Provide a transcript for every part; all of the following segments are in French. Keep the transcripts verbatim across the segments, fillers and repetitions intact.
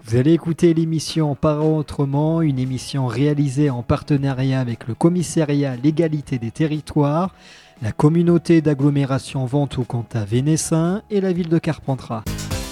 Vous allez écouter l'émission Parents Autrement, une émission réalisée en partenariat avec le commissariat à l'égalité des territoires, la communauté d'agglomération Ventoux-Comtat Vénessin et la ville de Carpentras.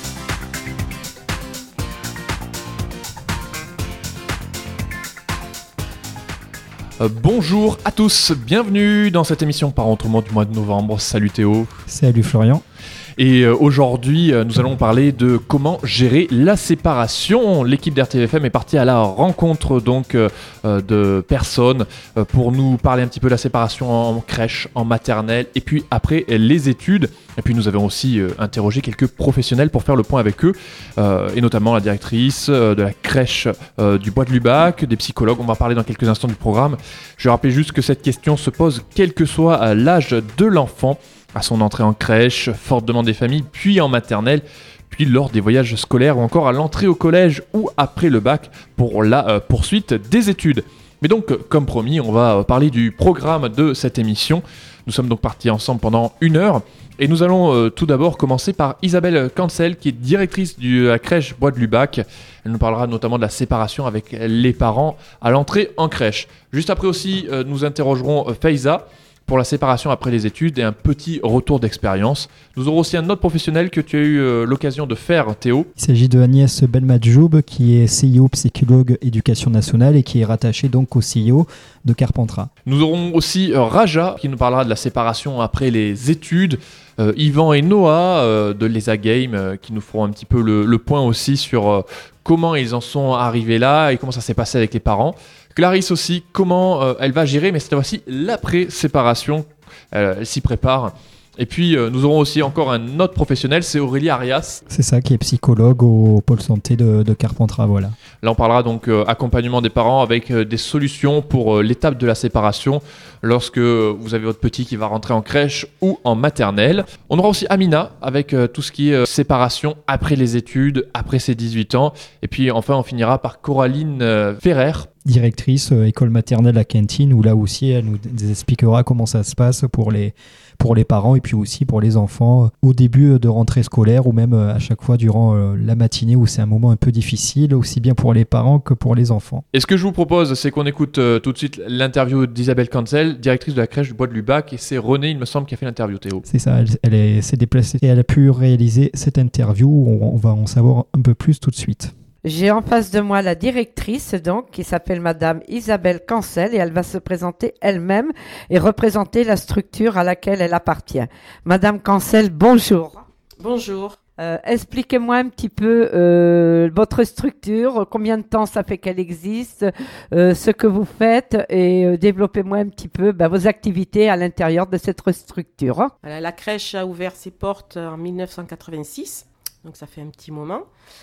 Euh, bonjour à tous, bienvenue dans cette émission Parents Autrement du mois de novembre. Salut Théo. Salut Florian. Et euh, aujourd'hui, euh, nous allons parler de comment gérer la séparation. L'équipe d'R T V F M est partie à la rencontre donc euh, euh, de personnes euh, pour nous parler un petit peu de la séparation en crèche, en maternelle et puis après les études. Et puis nous avons aussi euh, interrogé quelques professionnels pour faire le point avec eux euh, et notamment la directrice euh, de la crèche euh, du Bois de Lubac, des psychologues. On va parler dans quelques instants du programme. Je rappelle juste que cette question se pose quel que soit l'âge de l'enfant, à son entrée en crèche, forte demande des familles, puis en maternelle, puis lors des voyages scolaires ou encore à l'entrée au collège ou après le bac pour la euh, poursuite des études. Mais donc, comme promis, on va parler du programme de cette émission. Nous sommes donc partis ensemble pendant une heure et nous allons euh, tout d'abord commencer par Isabelle Cancel qui est directrice de la crèche Bois de Lubac. Elle nous parlera notamment de la séparation avec les parents à l'entrée en crèche. Juste après aussi, euh, nous interrogerons euh, Faiza pour la séparation après les études et un petit retour d'expérience. Nous aurons aussi un autre professionnel que tu as eu euh, l'occasion de faire, Théo. Il s'agit de Agnès Belmadjoub, qui est C I O psychologue éducation nationale et qui est rattachée donc au C I O de Carpentras. Nous aurons aussi euh, Raja qui nous parlera de la séparation après les études. Euh, Yvan et Noah euh, de l'E S A Game euh, qui nous feront un petit peu le, le point aussi sur euh, comment ils en sont arrivés là et comment ça s'est passé avec les parents. Clarisse aussi, comment euh, elle va gérer, mais cette fois-ci, l'après-séparation. Euh, elle s'y prépare. Et puis, euh, nous aurons aussi encore un autre professionnel, c'est Aurélie Arias. C'est ça, qui est psychologue au pôle santé de, de Carpentras, voilà. Là, on parlera donc euh, accompagnement des parents avec euh, des solutions pour euh, l'étape de la séparation lorsque vous avez votre petit qui va rentrer en crèche ou en maternelle. On aura aussi Amina avec euh, tout ce qui est euh, séparation après les études, après ses dix-huit ans. Et puis, enfin, on finira par Coraline euh, Ferrer, directrice euh, école maternelle à Quintine, où là aussi elle nous expliquera comment ça se passe pour les, pour les parents et puis aussi pour les enfants euh, au début de rentrée scolaire ou même euh, à chaque fois durant euh, la matinée où c'est un moment un peu difficile, aussi bien pour les parents que pour les enfants. Et ce que je vous propose, c'est qu'on écoute euh, tout de suite l'interview d'Isabelle Cancel, directrice de la crèche du Bois de Lubac, et c'est René, il me semble, qui a fait l'interview, Théo. C'est ça, elle, elle est, s'est déplacée et elle a pu réaliser cette interview, on, on va en savoir un peu plus tout de suite. J'ai en face de moi la directrice, donc, qui s'appelle Madame Isabelle Cancel, et elle va se présenter elle-même et représenter la structure à laquelle elle appartient. Madame Cancel, bonjour. Bonjour. Euh, expliquez-moi un petit peu euh, votre structure, combien de temps ça fait qu'elle existe, euh, ce que vous faites, et euh, développez-moi un petit peu ben, vos activités à l'intérieur de cette structure. Voilà, la crèche a ouvert ses portes en dix-neuf cent quatre-vingt-six, donc ça fait un petit moment.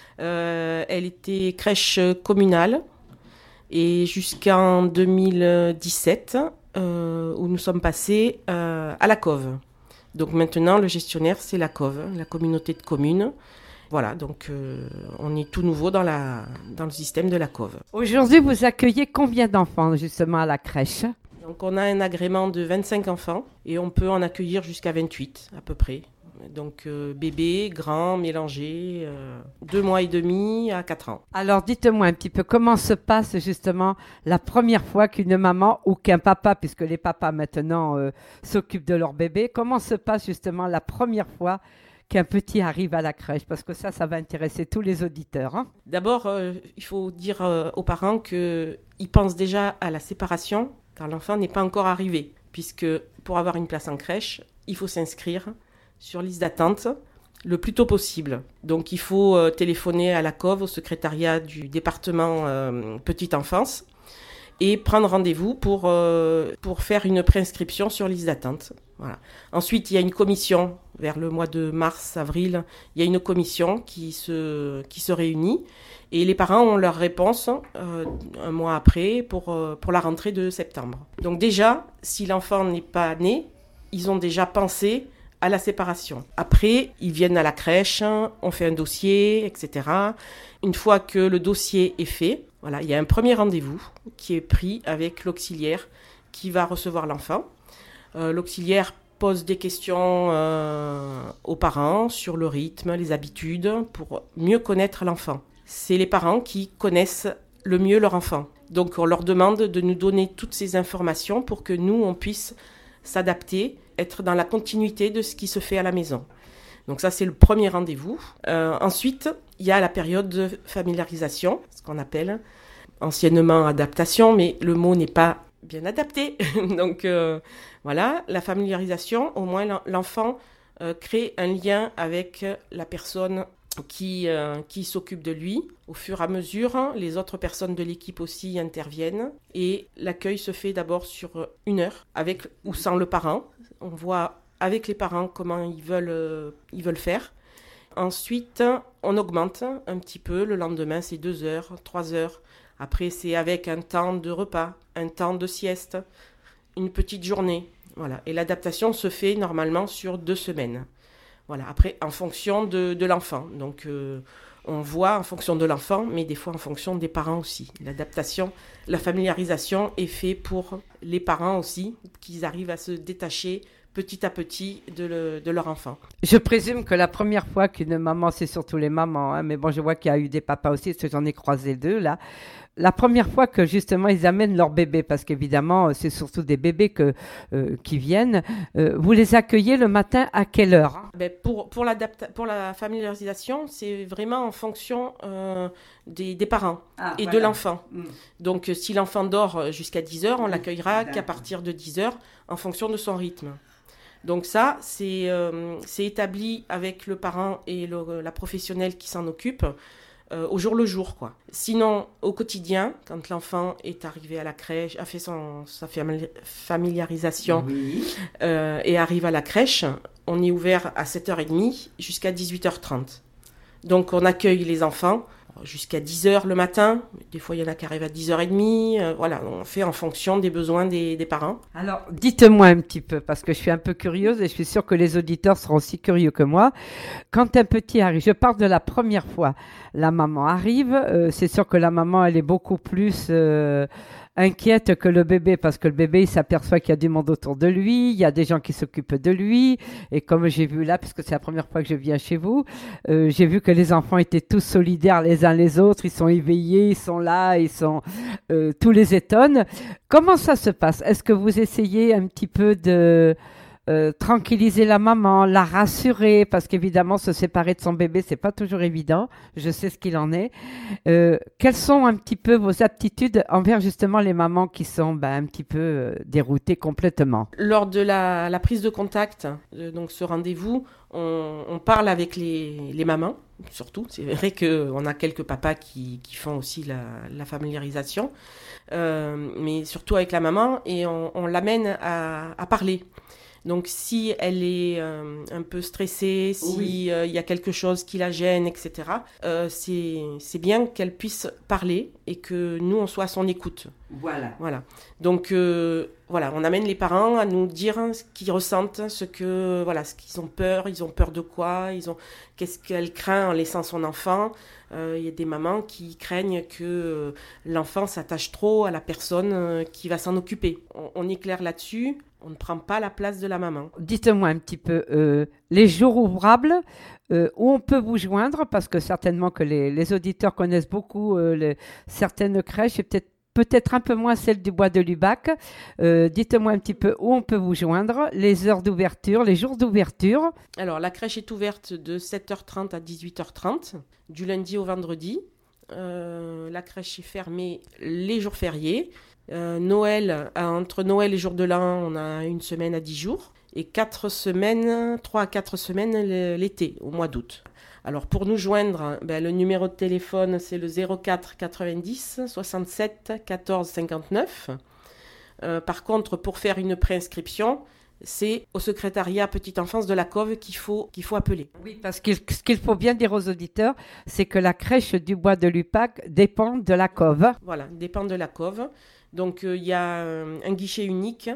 Euh, elle était crèche communale et jusqu'en deux mille dix-sept euh, où nous sommes passés euh, à la Cove. Donc maintenant le gestionnaire c'est la Cove, la communauté de communes. Voilà, donc euh, on est tout nouveau dans, la, dans le système de la Cove. Aujourd'hui vous accueillez combien d'enfants justement à la crèche ? Donc on a un agrément de vingt-cinq enfants et on peut en accueillir jusqu'à vingt-huit à peu près. Donc euh, bébé, grand, mélangé, euh, deux mois et demi à quatre ans. Alors dites-moi un petit peu comment se passe justement la première fois qu'une maman ou qu'un papa, puisque les papas maintenant euh, s'occupent de leur bébé, comment se passe justement la première fois qu'un petit arrive à la crèche? Parce que ça, ça va intéresser tous les auditeurs. Hein. D'abord, euh, il faut dire euh, aux parents qu'ils pensent déjà à la séparation quand l'enfant n'est pas encore arrivé. Puisque pour avoir une place en crèche, il faut s'inscrire sur liste d'attente le plus tôt possible. Donc il faut euh, téléphoner à la Cove, au secrétariat du département euh, petite enfance et prendre rendez-vous pour, euh, pour faire une préinscription sur liste d'attente. Voilà. Ensuite, il y a une commission, vers le mois de mars, avril, il y a une commission qui se, qui se réunit et les parents ont leur réponse euh, un mois après pour, euh, pour la rentrée de septembre. Donc déjà, si l'enfant n'est pas né, ils ont déjà pensé à la séparation. Après, ils viennent à la crèche, on fait un dossier, et cetera. Une fois que le dossier est fait, voilà, il y a un premier rendez-vous qui est pris avec l'auxiliaire qui va recevoir l'enfant. Euh, l'auxiliaire pose des questions euh, aux parents sur le rythme, les habitudes, pour mieux connaître l'enfant. c'est les parents qui connaissent le mieux leur enfant. Donc on leur demande de nous donner toutes ces informations pour que nous, on puisse s'adapter, être dans la continuité de ce qui se fait à la maison. Donc ça, c'est le premier rendez-vous. Euh, ensuite, il y a la période de familiarisation, ce qu'on appelle anciennement adaptation, mais le mot n'est pas bien adapté. Donc euh, voilà, la familiarisation, au moins l'enfant euh, crée un lien avec la personne qui, euh, qui s'occupe de lui. Au fur et à mesure, les autres personnes de l'équipe aussi interviennent et l'accueil se fait d'abord sur une heure, avec ou sans le parent. On voit avec les parents comment ils veulent, euh, ils veulent faire. Ensuite, on augmente un petit peu. Le lendemain, c'est deux heures, trois heures. Après, c'est avec un temps de repas, un temps de sieste, une petite journée. Voilà. Et l'adaptation se fait normalement sur deux semaines. Voilà. Après, en fonction de, de l'enfant. Donc, euh, on voit en fonction de l'enfant, mais des fois en fonction des parents aussi. L'adaptation, la familiarisation est faite pour les parents aussi, qu'ils arrivent à se détacher petit à petit de, le, de leur enfant. Je présume que la première fois qu'une maman, c'est surtout les mamans, hein, mais bon, je vois qu'il y a eu des papas aussi, parce que j'en ai croisé deux là. La première fois que justement ils amènent leur bébé, parce qu'évidemment c'est surtout des bébés que, euh, qui viennent, euh, vous les accueillez le matin à quelle heure? Ben pour, pour, pour la familiarisation, c'est vraiment en fonction euh, des, des parents ah, et voilà. de l'enfant. Mm. Donc si l'enfant dort jusqu'à dix heures, on l'accueillera qu'à partir de dix heures en fonction de son rythme. Donc ça, c'est, euh, c'est établi avec le parent et le, la professionnelle qui s'en occupe euh, au jour le jour, quoi. Sinon, au quotidien, quand l'enfant est arrivé à la crèche, a fait son, sa familiarisation oui. euh, et arrive à la crèche, on est ouvert à sept heures trente jusqu'à dix-huit heures trente. Donc on accueille les enfants jusqu'à dix heures le matin. Des fois, il y en a qui arrivent à dix heures trente. Euh, voilà, on fait en fonction des besoins des, des parents. Alors, dites-moi un petit peu, parce que je suis un peu curieuse et je suis sûre que les auditeurs seront aussi curieux que moi. Quand un petit arrive, je parle de la première fois, la maman arrive, euh, c'est sûr que la maman, elle est beaucoup plus... Euh, inquiète que le bébé, parce que le bébé il s'aperçoit qu'il y a du monde autour de lui, il y a des gens qui s'occupent de lui, et comme j'ai vu là, puisque c'est la première fois que je viens chez vous, euh, j'ai vu que les enfants étaient tous solidaires les uns les autres, ils sont éveillés, ils sont là, ils sont euh, tous les étonnent. Comment ça se passe? Est-ce que vous essayez un petit peu de Euh, tranquilliser la maman, la rassurer, parce qu'évidemment se séparer de son bébé c'est pas toujours évident, je sais ce qu'il en est. Euh, quelles sont un petit peu vos aptitudes envers justement les mamans qui sont ben, un petit peu euh, déroutées complètement? Lors de la, la prise de contact, euh, donc ce rendez-vous, on, on parle avec les, les mamans, surtout. C'est vrai qu'on a quelques papas qui, qui font aussi la, la familiarisation, euh, mais surtout avec la maman, et on, on l'amène à, à parler. Donc, si elle est euh, un peu stressée, s'il oui. euh, y a quelque chose qui la gêne, et cetera, euh, c'est, c'est bien qu'elle puisse parler et que nous, on soit à son écoute. Voilà. Voilà. Donc, euh, voilà, on amène les parents à nous dire ce qu'ils ressentent, ce que, voilà, ce qu'ils ont peur, ils ont peur de quoi, ils ont, qu'est-ce qu'elle craint en laissant son enfant. Il euh, y a des mamans qui craignent que euh, l'enfant s'attache trop à la personne euh, qui va s'en occuper. On, on est clair là-dessus. On ne prend pas la place de la maman. Dites-moi un petit peu, euh, les jours ouvrables, euh, où on peut vous joindre, parce que certainement que les, les auditeurs connaissent beaucoup euh, les, certaines crèches, et peut-être, peut-être un peu moins celle du Bois de Lubac. Euh, dites-moi un petit peu où on peut vous joindre, les heures d'ouverture, les jours d'ouverture. Alors, la crèche est ouverte de sept heures trente à dix-huit heures trente, du lundi au vendredi. Euh, la crèche est fermée les jours fériés. Euh, Noël, euh, entre Noël et jour de l'an, on a une semaine à dix jours et quatre semaines, trois à quatre semaines l'été, au mois d'août. Alors pour nous joindre, ben, le numéro de téléphone c'est le zéro quatre quatre-vingt-dix soixante-sept quatorze cinquante-neuf. Euh, par contre, pour faire une préinscription, c'est au secrétariat Petite Enfance de la Cove qu'il faut, qu'il faut appeler. Oui, parce que ce qu'il faut bien dire aux auditeurs, c'est que la crèche du Bois de Lubac dépend de la Cove. Voilà, dépend de la Cove. Donc, il euh, y a un, un guichet unique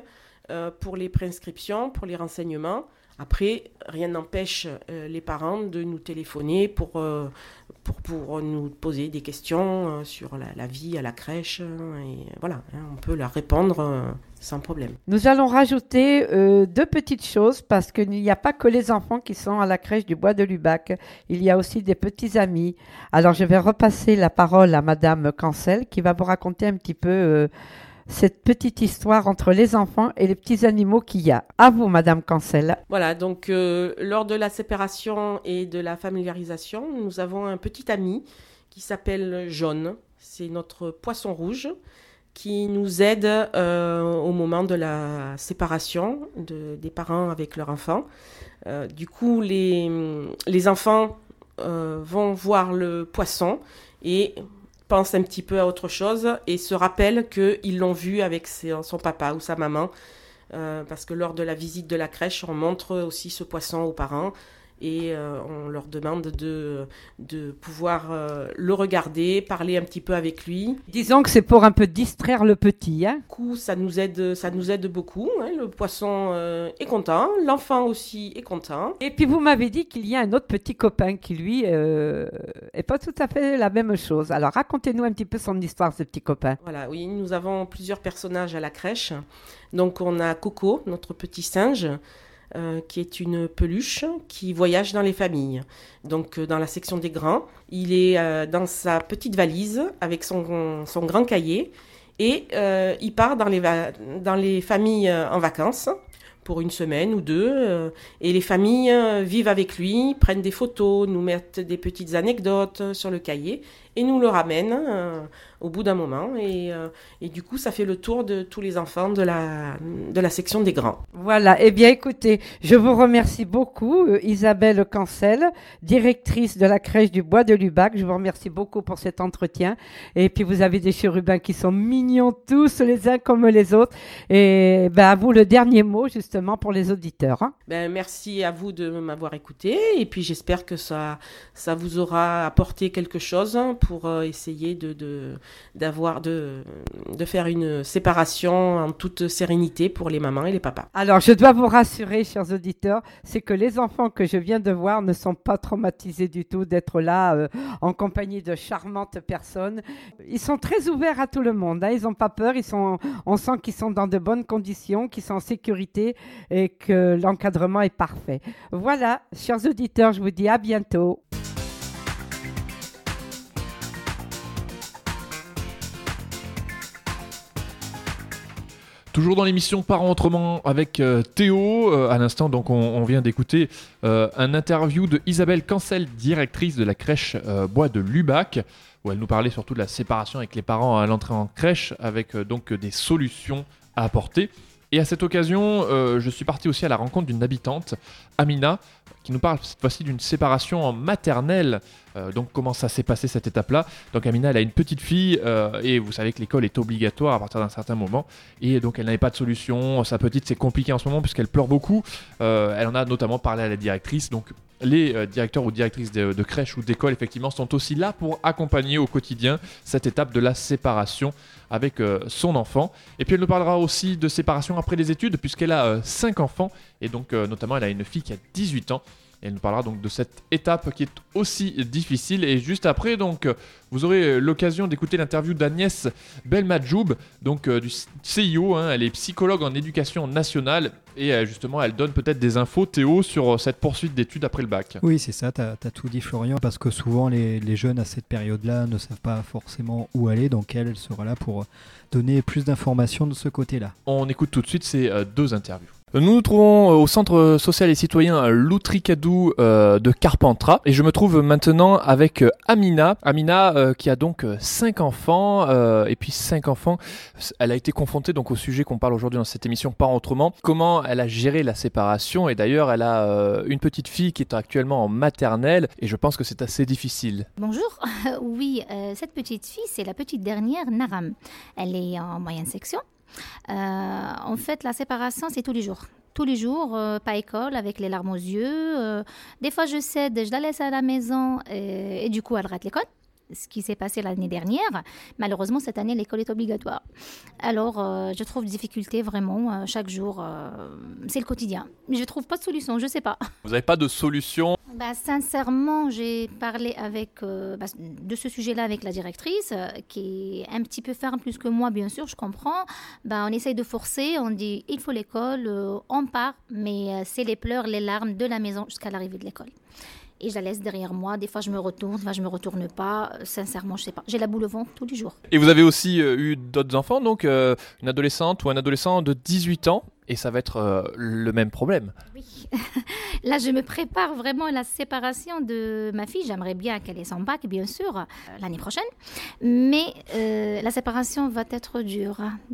euh, pour les préinscriptions, pour les renseignements. Après, rien n'empêche euh, les parents de nous téléphoner pour, euh, pour, pour nous poser des questions euh, sur la, la vie à la crèche. Euh, et voilà, hein, on peut leur répondre euh, sans problème. Nous allons rajouter euh, deux petites choses parce qu'il n'y a pas que les enfants qui sont à la crèche du Bois de Lubac. Il y a aussi des petits amis. Alors, je vais repasser la parole à Madame Cancel qui va vous raconter un petit peu euh, cette petite histoire entre les enfants et les petits animaux qu'il y a. À vous, Madame Cancel. Voilà, donc euh, lors de la séparation et de la familiarisation, nous avons un petit ami qui s'appelle Jaune. C'est notre poisson rouge qui nous aide euh, au moment de la séparation de, des parents avec leur enfant. Euh, du coup, les, les enfants euh, vont voir le poisson et pensent un petit peu à autre chose et se rappellent qu'ils l'ont vu avec ses, son papa ou sa maman. Euh, parce que lors de la visite de la crèche, on montre aussi ce poisson aux parents et euh, on leur demande de, de pouvoir euh, le regarder, parler un petit peu avec lui. Disons que c'est pour un peu distraire le petit. Hein. Du coup, ça nous aide, ça nous aide beaucoup. Hein. Le poisson euh, est content, l'enfant aussi est content. Et puis vous m'avez dit qu'il y a un autre petit copain qui, lui, euh, est pas tout à fait la même chose. Alors racontez-nous un petit peu son histoire, ce petit copain. Voilà, oui, nous avons plusieurs personnages à la crèche. Donc on a Coco, notre petit singe, Euh, qui est une peluche qui voyage dans les familles. Donc euh, dans la section des grands, il est euh, dans sa petite valise avec son, son grand cahier et euh, il part dans les, va- dans les familles euh, en vacances pour une semaine ou deux euh, et les familles euh, vivent avec lui, prennent des photos, nous mettent des petites anecdotes sur le cahier et nous le ramènent euh, au bout d'un moment et, euh, et du coup ça fait le tour de tous les enfants de la, de la section des grands. Voilà, eh bien écoutez, je vous remercie beaucoup, euh, Isabelle Cancel, directrice de la crèche du Bois de Lubac. Je vous remercie beaucoup pour cet entretien. Et puis vous avez des chérubins qui sont mignons tous les uns comme les autres. Et ben, à vous le dernier mot justement pour les auditeurs. Hein. Ben, merci à vous de m'avoir écouté et puis j'espère que ça, ça vous aura apporté quelque chose pour euh, essayer de, de, d'avoir, de, de faire une séparation en toute sérénité pour les mamans et les papas. Alors, je dois vous rassurer, chers auditeurs, c'est que les enfants que je viens de voir ne sont pas traumatisés du tout d'être là euh, en compagnie de charmantes personnes. Ils sont très ouverts à tout le monde. Hein. Ils n'ont pas peur. Ils sont, on sent qu'ils sont dans de bonnes conditions, qu'ils sont en sécurité et que l'encadrement est parfait. Voilà, chers auditeurs, je vous dis à bientôt. Toujours dans l'émission Parents Autrement avec euh, Théo. Euh, à l'instant, donc, on, on vient d'écouter euh, un interview de Isabelle Cancel, directrice de la crèche euh, Bois de Lubac, où elle nous parlait surtout de la séparation avec les parents à l'entrée en crèche, avec euh, donc des solutions à apporter. Et à cette occasion, euh, je suis parti aussi à la rencontre d'une habitante, Amina, qui nous parle cette fois-ci d'une séparation en maternelle. Euh, donc comment ça s'est passé cette étape-là. Donc Amina, elle a une petite fille euh, et vous savez que l'école est obligatoire à partir d'un certain moment. Et donc elle n'avait pas de solution. Sa petite, c'est compliqué en ce moment puisqu'elle pleure beaucoup. Euh, elle en a notamment parlé à la directrice. Donc les euh, directeurs ou directrices de, de crèche ou d'école, effectivement, sont aussi là pour accompagner au quotidien cette étape de la séparation avec euh, son enfant. Et puis elle nous parlera aussi de séparation après les études puisqu'elle a cinq euh, enfants. Et donc euh, notamment elle a une fille qui a dix-huit ans. Et elle nous parlera donc de cette étape qui est aussi difficile. Et juste après, donc, vous aurez l'occasion d'écouter l'interview d'Agnès Belmadjoub, donc euh, du C I O. Hein, elle est psychologue en éducation nationale et euh, justement, elle donne peut-être des infos, Théo, sur euh, cette poursuite d'études après le bac. Oui, c'est ça, tu as tout dit, Florian, parce que souvent les, les jeunes à cette période-là ne savent pas forcément où aller. Donc elle, elle sera là pour donner plus d'informations de ce côté-là. On écoute tout de suite ces euh, deux interviews. Nous nous trouvons au centre social et citoyen Loutricadou euh, de Carpentras et je me trouve maintenant avec euh, Amina. Amina euh, qui a donc cinq enfants euh, et puis cinq enfants. Elle a été confrontée donc au sujet qu'on parle aujourd'hui dans cette émission Parents Autrement. Comment elle a géré la séparation et d'ailleurs elle a euh, une petite fille qui est actuellement en maternelle et je pense que c'est assez difficile. Bonjour, euh, oui, euh, cette petite fille c'est la petite dernière Naram. Elle est en moyenne section. Euh, en fait, la séparation, c'est tous les jours. Tous les jours, euh, pas école, avec les larmes aux yeux. Euh, des fois, je cède, je la laisse à la maison et, et du coup, elle rate l'école. ce qui s'est passé l'année dernière. Malheureusement, cette année, l'école est obligatoire. Alors, euh, je trouve difficulté vraiment euh, chaque jour. Euh, c'est le quotidien. Je ne trouve pas de solution, je ne sais pas. Vous n'avez pas de solution? Bah, sincèrement, j'ai parlé avec, euh, bah, de ce sujet-là avec la directrice, euh, qui est un petit peu ferme plus que moi, bien sûr, je comprends. Bah, on essaye de forcer, on dit il faut l'école, euh, on part, mais euh, c'est les pleurs, les larmes de la maison jusqu'à l'arrivée de l'école. Et je la laisse derrière moi. Des fois, je me retourne, des fois, je ne me retourne pas. Sincèrement, je ne sais pas. J'ai la boule au ventre tous les jours. Et vous avez aussi euh, eu d'autres enfants, donc euh, une adolescente ou un adolescent de dix-huit ans, et ça va être euh, le même problème. Oui. Là, je me prépare vraiment à la séparation de ma fille. J'aimerais bien qu'elle ait son bac, bien sûr, euh, l'année prochaine. Mais euh, la séparation va être dure.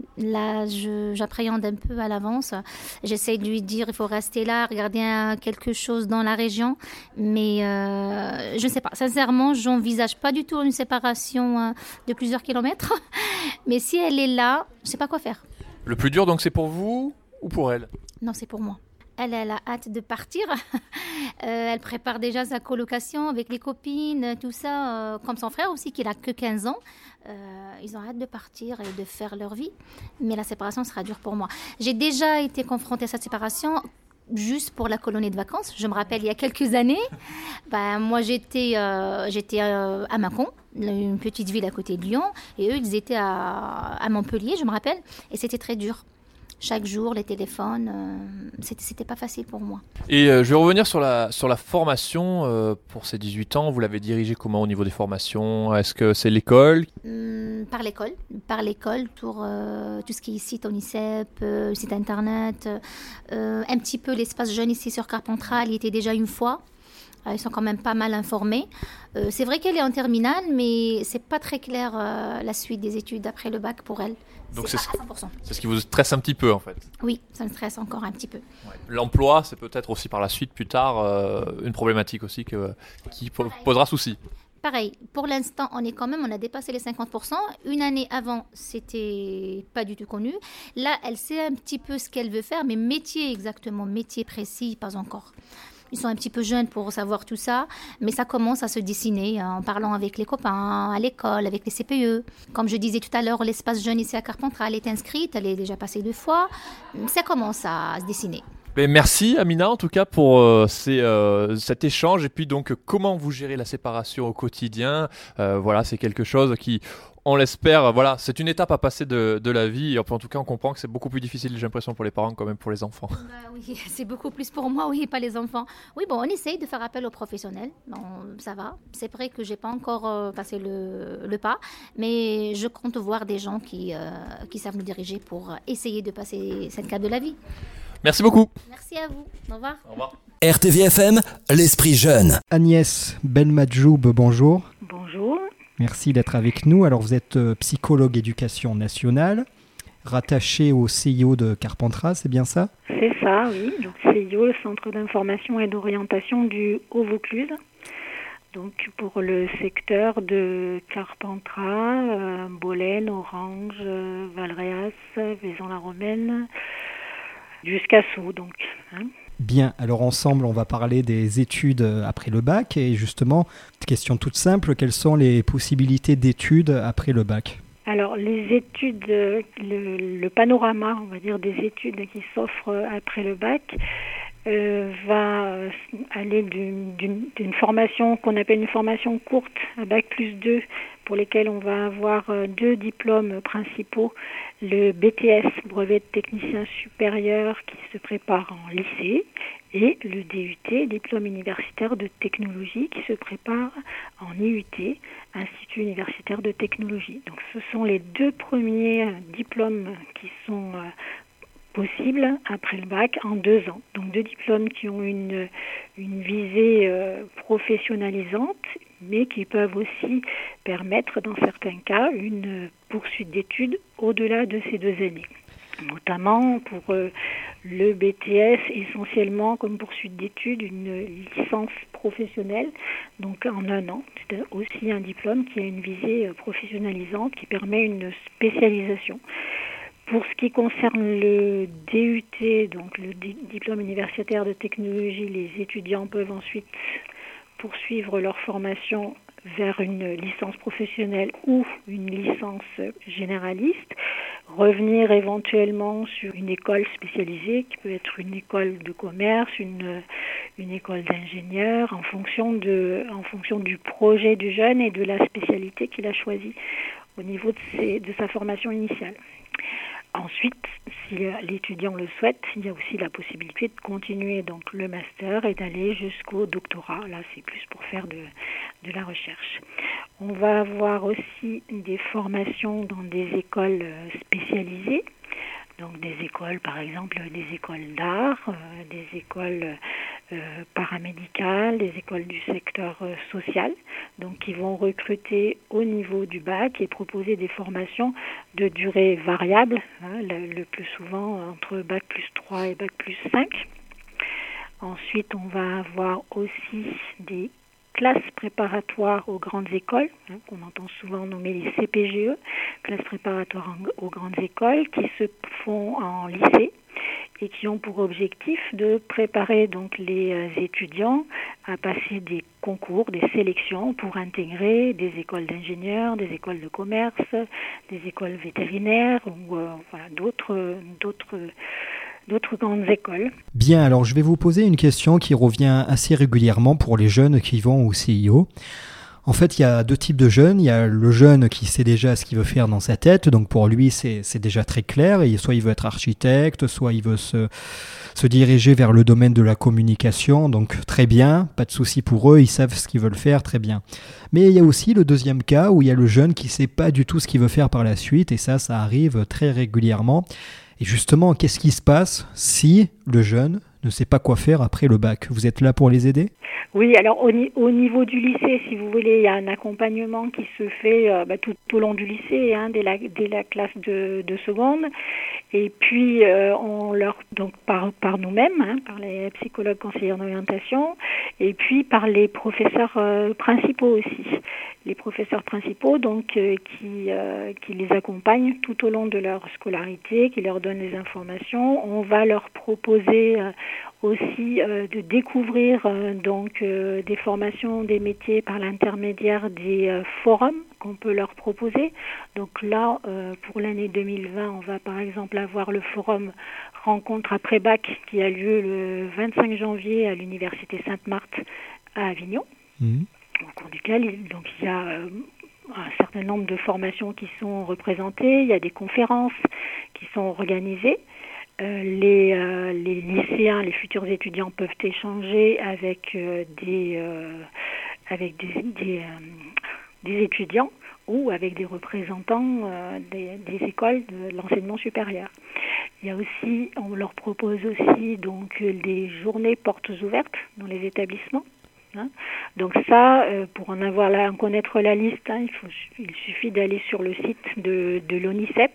Là, je, j'appréhende un peu à l'avance. J'essaie de lui dire il faut rester là, regarder un, quelque chose dans la région. Mais euh, je ne sais pas. Sincèrement, je n'envisage pas du tout une séparation euh, de plusieurs kilomètres. Mais si elle est là, je ne sais pas quoi faire. Le plus dur, donc, c'est pour vous ou pour elle? Non, c'est pour moi. Elle, elle a hâte de partir. euh, elle prépare déjà sa colocation avec les copines, tout ça. Euh, comme son frère aussi, qui n'a que quinze ans. Euh, ils ont hâte de partir et de faire leur vie. Mais la séparation sera dure pour moi. J'ai déjà été confrontée à cette séparation juste pour la colonie de vacances. Je me rappelle, il y a quelques années, ben, moi, j'étais, euh, j'étais euh, à Mâcon, une petite ville à côté de Lyon. Et eux, ils étaient à, à Montpellier, je me rappelle. Et c'était très dur. Chaque jour, les téléphones, euh, c'était, c'était pas facile pour moi. Et euh, je vais revenir sur la, sur la formation euh, pour ces dix-huit ans. Vous l'avez dirigée comment au niveau des formations? Est-ce que c'est l'école? Hum, Par l'école. Par l'école, pour euh, tout ce qui est site ONICEP, euh, site internet. Euh, un petit peu l'espace jeune ici sur Carpentras, il y était déjà une fois. Ils sont quand même pas mal informés. Euh, c'est vrai qu'elle est en terminale, mais c'est pas très clair euh, la suite des études après le bac pour elle. Donc c'est, c'est, pas à cent pour cent. C'est ce qui vous stresse un petit peu en fait. Oui, ça me stresse encore un petit peu. Ouais. L'emploi, c'est peut-être aussi par la suite, plus tard, euh, une problématique aussi que, qui po- posera souci. Pareil, pour l'instant, on est quand même, on a dépassé les cinquante pour cent. Une année avant, c'était pas du tout connu. Là, elle sait un petit peu ce qu'elle veut faire, mais métier exactement, métier précis, pas encore. Ils sont un petit peu jeunes pour savoir tout ça, mais ça commence à se dessiner en parlant avec les copains, à l'école, avec les C P E. Comme je disais tout à l'heure, l'espace jeune ici à Carpentras, elle est inscrite, elle est déjà passée deux fois. Ça commence à se dessiner. Mais merci Amina en tout cas pour euh, ces, euh, cet échange et puis donc comment vous gérez la séparation au quotidien. Euh, voilà, c'est quelque chose qui, on l'espère, voilà, c'est une étape à passer de, de la vie. Et en tout cas, on comprend que c'est beaucoup plus difficile, j'ai l'impression, pour les parents quand même pour les enfants. Bah oui, c'est beaucoup plus pour moi, oui, pas les enfants. Oui, bon, on essaye de faire appel aux professionnels. Bon, ça va. C'est vrai que j'ai pas encore euh, passé le, le pas, mais je compte voir des gens qui, euh, qui savent nous diriger pour essayer de passer cette étape de la vie. Merci beaucoup. Merci à vous. Au revoir. Au revoir. R T V F M, l'esprit jeune. Agnès Benmadjoub, bonjour. Bonjour. Merci d'être avec nous. Alors, vous êtes euh, psychologue éducation nationale, rattaché au C I O de Carpentras, c'est bien ça? C'est ça, oui. Donc, C I O, le Centre d'information et d'orientation du Haut-Vaucluse. Donc, pour le secteur de Carpentras, euh, Bolène, Orange, euh, Valréas, Vaison-la-Romaine, jusqu'à Sceaux, donc. Hein. Bien, alors ensemble, on va parler des études après le bac. Et justement, question toute simple, quelles sont les possibilités d'études après le bac? Alors, les études, le, le panorama, on va dire, des études qui s'offrent après le bac euh, va aller d'une, d'une, d'une formation qu'on appelle une formation courte, à bac plus deux, pour lesquelles on va avoir deux diplômes principaux. Le B T S, brevet de technicien supérieur, qui se prépare en lycée, et le D U T, diplôme universitaire de technologie, qui se prépare en I U T, Institut universitaire de technologie. Donc ce sont les deux premiers diplômes qui sont euh, possibles après le bac en deux ans. Donc deux diplômes qui ont une, une visée euh, professionnalisante, mais qui peuvent aussi permettre, dans certains cas, une poursuite d'études au-delà de ces deux années. Notamment pour euh, le B T S, essentiellement comme poursuite d'études, une licence professionnelle, donc en un an. C'est aussi un diplôme qui a une visée professionnalisante, qui permet une spécialisation. Pour ce qui concerne le D U T, donc le di- diplôme universitaire de technologie, les étudiants peuvent ensuite poursuivre leur formation vers une licence professionnelle ou une licence généraliste, revenir éventuellement sur une école spécialisée qui peut être une école de commerce, une, une école d'ingénieur en fonction de, en fonction du projet du jeune et de la spécialité qu'il a choisie au niveau de, ses, de sa formation initiale. Ensuite, si l'étudiant le souhaite, il y a aussi la possibilité de continuer donc le master et d'aller jusqu'au doctorat. Là, c'est plus pour faire de, de la recherche. On va avoir aussi des formations dans des écoles spécialisées. Donc des écoles, par exemple, des écoles d'art, euh, des écoles euh, paramédicales, des écoles du secteur euh, social, donc qui vont recruter au niveau du bac et proposer des formations de durée variable, hein, le, le plus souvent entre bac plus trois et bac plus cinq. Ensuite, on va avoir aussi des classes préparatoires aux grandes écoles, hein, qu'on entend souvent nommer les C P G E, classes préparatoires en, aux grandes écoles, qui se font en lycée et qui ont pour objectif de préparer donc les euh, étudiants à passer des concours, des sélections pour intégrer des écoles d'ingénieurs, des écoles de commerce, des écoles vétérinaires ou euh, voilà, d'autres, d'autres d'autres grandes écoles. Bien, alors je vais vous poser une question qui revient assez régulièrement pour les jeunes qui vont au C I O. En fait, il y a deux types de jeunes. Il y a le jeune qui sait déjà ce qu'il veut faire dans sa tête, donc pour lui, c'est, c'est déjà très clair. Et soit il veut être architecte, soit il veut se, se diriger vers le domaine de la communication, donc très bien, pas de souci pour eux, ils savent ce qu'ils veulent faire, très bien. Mais il y a aussi le deuxième cas où il y a le jeune qui ne sait pas du tout ce qu'il veut faire par la suite, et ça, ça arrive très régulièrement. Et justement, qu'est-ce qui se passe si le jeune ne sait pas quoi faire après le bac? Vous êtes là pour les aider? Oui, alors au, au niveau du lycée, si vous voulez, il y a un accompagnement qui se fait euh, bah, tout au long du lycée, hein, dès, la, dès la classe de, de seconde. Et puis, euh, on leur, donc par, par nous-mêmes, hein, par les psychologues conseillers d'orientation, et puis par les professeurs euh, principaux aussi. Les professeurs principaux, donc, euh, qui, euh, qui les accompagnent tout au long de leur scolarité, qui leur donnent des informations. On va leur proposer euh, aussi euh, de découvrir euh, donc euh, des formations, des métiers par l'intermédiaire des euh, forums qu'on peut leur proposer. Donc là, euh, pour l'année deux mille vingt, on va par exemple avoir le forum Rencontre après bac qui a lieu le vingt-cinq janvier à l'Université Sainte-Marthe à Avignon. Mmh. Au cours duquel donc, il y a euh, un certain nombre de formations qui sont représentées, il y a des conférences qui sont organisées. Euh, les, euh, les lycéens, les futurs étudiants peuvent échanger avec euh, des, euh, avec des, des, euh, des étudiants ou avec des représentants euh, des, des écoles de l'enseignement supérieur. Il y a aussi, on leur propose aussi donc des journées portes ouvertes dans les établissements. Hein. Donc ça, euh, pour en avoir là, en connaître la liste, hein, il, faut, il suffit d'aller sur le site de, de l'ONICEP,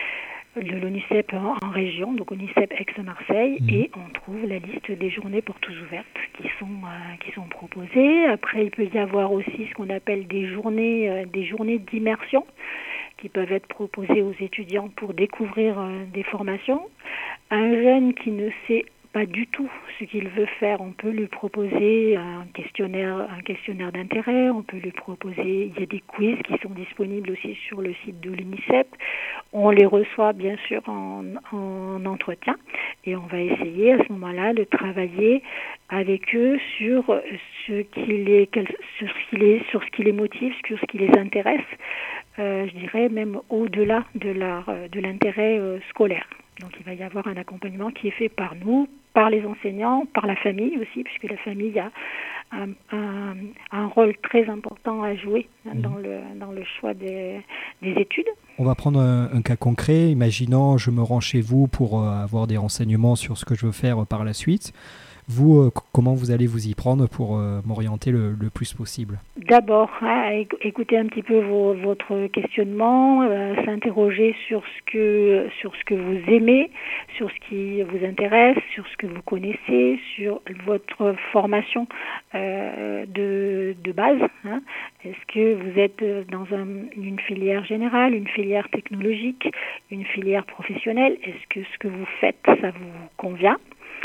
de l'ONICEP en, en région, donc ONICEP Aix-Marseille, mmh. et on trouve la liste des journées portes ouvertes qui sont euh, qui sont proposées. Après, il peut y avoir aussi ce qu'on appelle des journées euh, des journées d'immersion qui peuvent être proposées aux étudiants pour découvrir euh, des formations. Un jeune qui ne sait pas du tout ce qu'il veut faire, on peut lui proposer un questionnaire, un questionnaire d'intérêt, on peut lui proposer, il y a des quiz qui sont disponibles aussi sur le site de l'UNICEF, on les reçoit bien sûr en, en entretien et on va essayer à ce moment-là de travailler avec eux sur ce qui les, sur ce qui les, sur ce qui les motive, sur ce qui les intéresse, euh, je dirais même au-delà de, la, de l'intérêt euh, scolaire. Donc il va y avoir un accompagnement qui est fait par nous, par les enseignants, par la famille aussi, puisque la famille a un, un, un rôle très important à jouer hein, mmh. dans, le, dans le choix des, des études. On va prendre un, un cas concret. Imaginons, je me rends chez vous pour euh, avoir des renseignements sur ce que je veux faire euh, par la suite. Vous, euh, comment vous allez vous y prendre pour euh, m'orienter le, le plus possible? D'abord, hein, écouter un petit peu vos, votre questionnement, euh, s'interroger sur ce que sur ce que vous aimez, sur ce qui vous intéresse, sur ce que vous connaissez, sur votre formation euh, de, de base. Hein. Est-ce que vous êtes dans un, une filière générale, une filière technologique, une filière professionnelle? Est-ce que ce que vous faites, ça vous convient?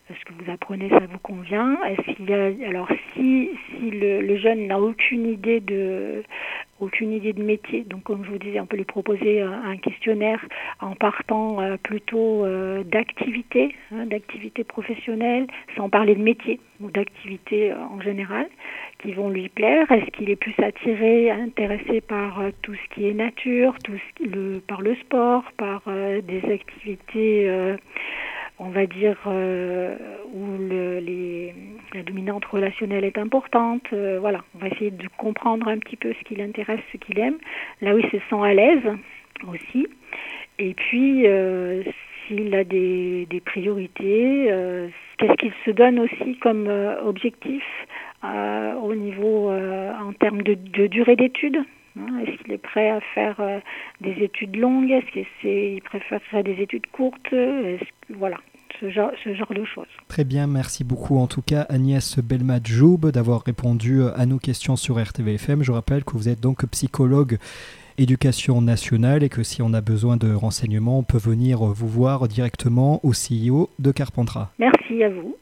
ce que vous apprenez, ça vous convient? Est-ce qu'il y a, alors si, si le, le jeune n'a aucune idée de aucune idée de métier, donc comme je vous disais, on peut lui proposer un, un questionnaire en partant euh, plutôt euh, d'activités, hein, d'activités professionnelles, sans parler de métier ou d'activités euh, en général, qui vont lui plaire. Est-ce qu'il est plus attiré, intéressé par euh, tout ce qui est nature, tout ce qui, le, par le sport, par euh, des activités euh, on va dire, euh, où le, les, la dominante relationnelle est importante. Euh, voilà, on va essayer de comprendre un petit peu ce qui l'intéresse, ce qu'il aime, là où il se sent à l'aise aussi. Et puis, euh, s'il a des, des priorités, euh, qu'est-ce qu'il se donne aussi comme euh, objectif euh, au niveau, euh, en termes de, de durée d'études. Est-ce qu'il est prêt à faire euh, des études longues? Est-ce qu'il préférerait des études courtes? Est-ce que, voilà, ce genre, ce genre de choses. Très bien, merci beaucoup en tout cas Agnès Belmadjoub d'avoir répondu à nos questions sur R T V F M. Je rappelle que vous êtes donc psychologue éducation nationale et que si on a besoin de renseignements, on peut venir vous voir directement au C I O de Carpentras. Merci à vous.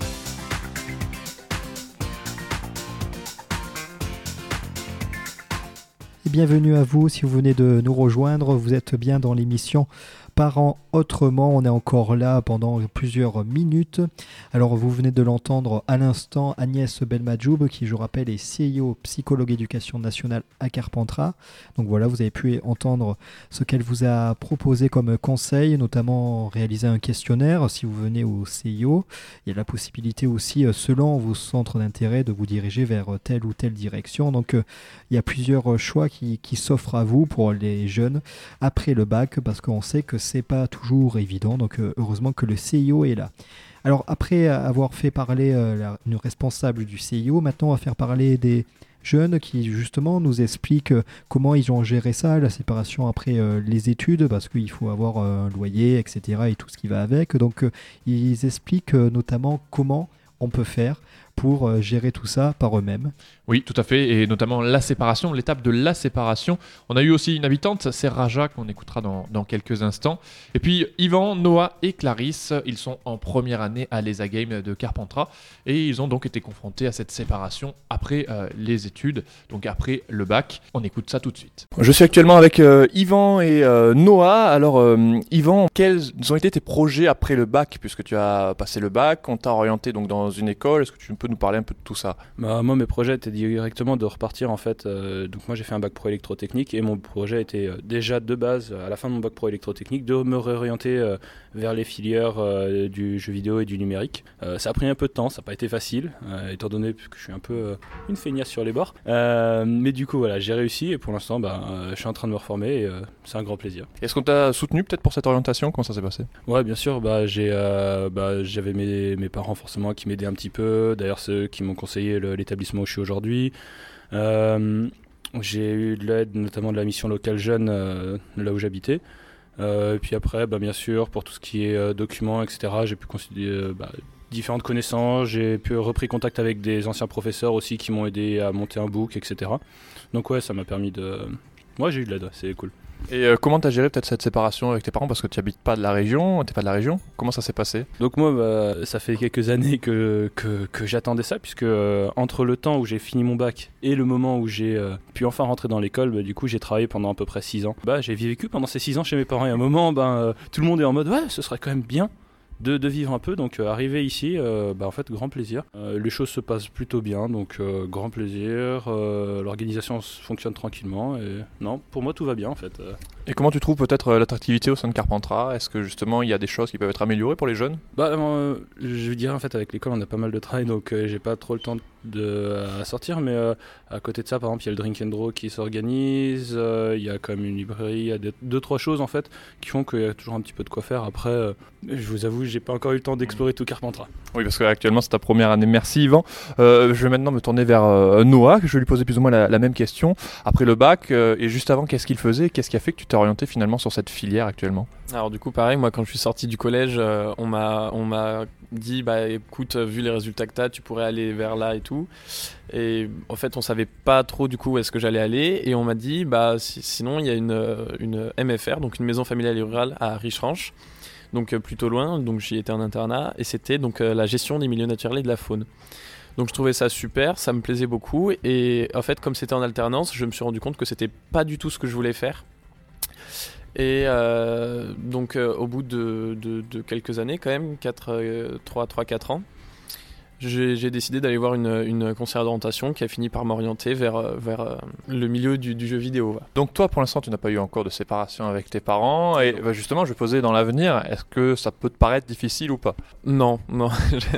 Et bienvenue à vous si vous venez de nous rejoindre. Vous êtes bien dans l'émission Parents autrement. On est encore là pendant plusieurs minutes. Alors vous venez de l'entendre à l'instant, Agnès Belmadjoub, qui je rappelle est C I O psychologue éducation nationale à Carpentras. Donc voilà, vous avez pu entendre ce qu'elle vous a proposé comme conseil, notamment réaliser un questionnaire si vous venez au C I O. Il y a la possibilité aussi, selon vos centres d'intérêt, de vous diriger vers telle ou telle direction. Donc il y a plusieurs choix qui, qui s'offrent à vous pour les jeunes après le bac, parce qu'on sait que c'est pas toujours évident, donc euh, heureusement que le C I O est là. Alors après avoir fait parler euh, la, une responsable du C I O, maintenant on va faire parler des jeunes qui justement nous expliquent euh, comment ils ont géré ça, la séparation après euh, les études, parce qu'il faut avoir euh, un loyer, et cetera et tout ce qui va avec. Donc euh, ils expliquent euh, notamment comment on peut faire pour euh, gérer tout ça par eux-mêmes. Oui, tout à fait, et notamment la séparation, l'étape de la séparation. On a eu aussi une habitante, c'est Raja, qu'on écoutera dans, dans quelques instants. Et puis Yvan, Noah et Clarisse, ils sont en première année à l'E S A Game de Carpentras, et ils ont donc été confrontés à cette séparation après euh, les études, donc après le bac. On écoute ça tout de suite. Je suis actuellement avec euh, Yvan et euh, Noah. Alors euh, Yvan, quels ont été tes projets après le bac, puisque tu as passé le bac, on t'a orienté donc dans une école, est-ce que tu peux nous parler un peu de tout ça? Bah, moi, mes projets étaient directement de repartir en fait. Euh, donc moi, j'ai fait un bac pro électrotechnique et mon projet était euh, déjà de base, à la fin de mon bac pro électrotechnique, de me réorienter euh, vers les filières euh, du jeu vidéo et du numérique. Euh, ça a pris un peu de temps, ça n'a pas été facile, euh, étant donné que je suis un peu euh, une feignasse sur les bords. Euh, mais du coup, voilà, j'ai réussi et pour l'instant, bah, euh, je suis en train de me reformer et euh, c'est un grand plaisir. Est-ce qu'on t'a soutenu peut-être pour cette orientation? Comment ça s'est passé? Ouais, bien sûr. Bah, j'ai, euh, bah, j'avais mes, mes parents forcément qui m'aidaient un petit peu. D'ailleurs, ceux qui m'ont conseillé le, l'établissement où je suis aujourd'hui. Euh, j'ai eu de l'aide, notamment de la mission locale jeune, euh, là où j'habitais. Euh, et puis après, bah, bien sûr, pour tout ce qui est euh, documents, et cetera, j'ai pu considérer euh, bah, différentes connaissances. J'ai pu repris contact avec des anciens professeurs aussi qui m'ont aidé à monter un book, et cetera. Donc ouais, ça m'a permis de... Moi, ouais, j'ai eu de l'aide, ouais, c'est cool. Et euh, comment t'as géré peut-être cette séparation avec tes parents, parce que tu habites pas de la région, t'es pas de la région? Comment ça s'est passé? Donc moi, bah, ça fait quelques années que, que, que j'attendais ça, puisque euh, entre le temps où j'ai fini mon bac et le moment où j'ai euh, pu enfin rentrer dans l'école, bah, du coup j'ai travaillé pendant à peu près six ans. Bah, j'ai vécu pendant ces six ans chez mes parents et à un moment, bah, euh, tout le monde est en mode ouais, ce serait quand même bien de, de vivre un peu, donc euh, arrivé ici, euh, bah, en fait grand plaisir. Euh, les choses se passent plutôt bien, donc euh, grand plaisir, euh, l'organisation fonctionne tranquillement et non, pour moi tout va bien en fait. Et comment tu trouves peut-être euh, l'attractivité au sein de Carpentras? Est-ce que justement il y a des choses qui peuvent être améliorées pour les jeunes? Bah, euh, je veux dire en fait avec l'école on a pas mal de travail, donc euh, j'ai pas trop le temps de, à sortir, mais euh, à côté de ça par exemple il y a le Drink and Draw qui s'organise, euh, il y a quand même une librairie, il y a deux, deux trois choses en fait qui font qu'il y a toujours un petit peu de quoi faire. Après euh, je vous avoue j'ai pas encore eu le temps d'explorer tout Carpentras. Oui, parce qu'actuellement c'est ta première année. Merci Yvan. Euh, je vais maintenant me tourner vers euh, Noah, que je vais lui poser plus ou moins la, la même question. Après le bac, euh, et juste avant, qu'est-ce qu'il faisait? Qu'est-ce qui a fait que tu t'es orienté finalement sur cette filière actuellement? Alors du coup pareil, moi quand je suis sorti du collège, euh, on m'a on m'a dit bah écoute, vu les résultats que t'as, tu pourrais aller vers là et tout. Et en fait on savait pas trop du coup où est-ce que j'allais aller et on m'a dit bah si, sinon il y a une, une M F R, donc une maison familiale et rurale à Richeranche. donc euh, plutôt loin, donc j'y étais en internat, et c'était donc euh, la gestion des milieux naturels et de la faune. Donc je trouvais ça super, ça me plaisait beaucoup, et en fait comme c'était en alternance, je me suis rendu compte que c'était pas du tout ce que je voulais faire. Et euh, donc euh, au bout de, de, de quelques années quand même, trois à quatre ans, j'ai, j'ai décidé d'aller voir une, une conseillère d'orientation qui a fini par m'orienter vers, vers le milieu du, du jeu vidéo. Donc toi, pour l'instant, tu n'as pas eu encore de séparation avec tes parents. Et bah, justement, je vais poser dans l'avenir, est-ce que ça peut te paraître difficile ou pas ? Non, non,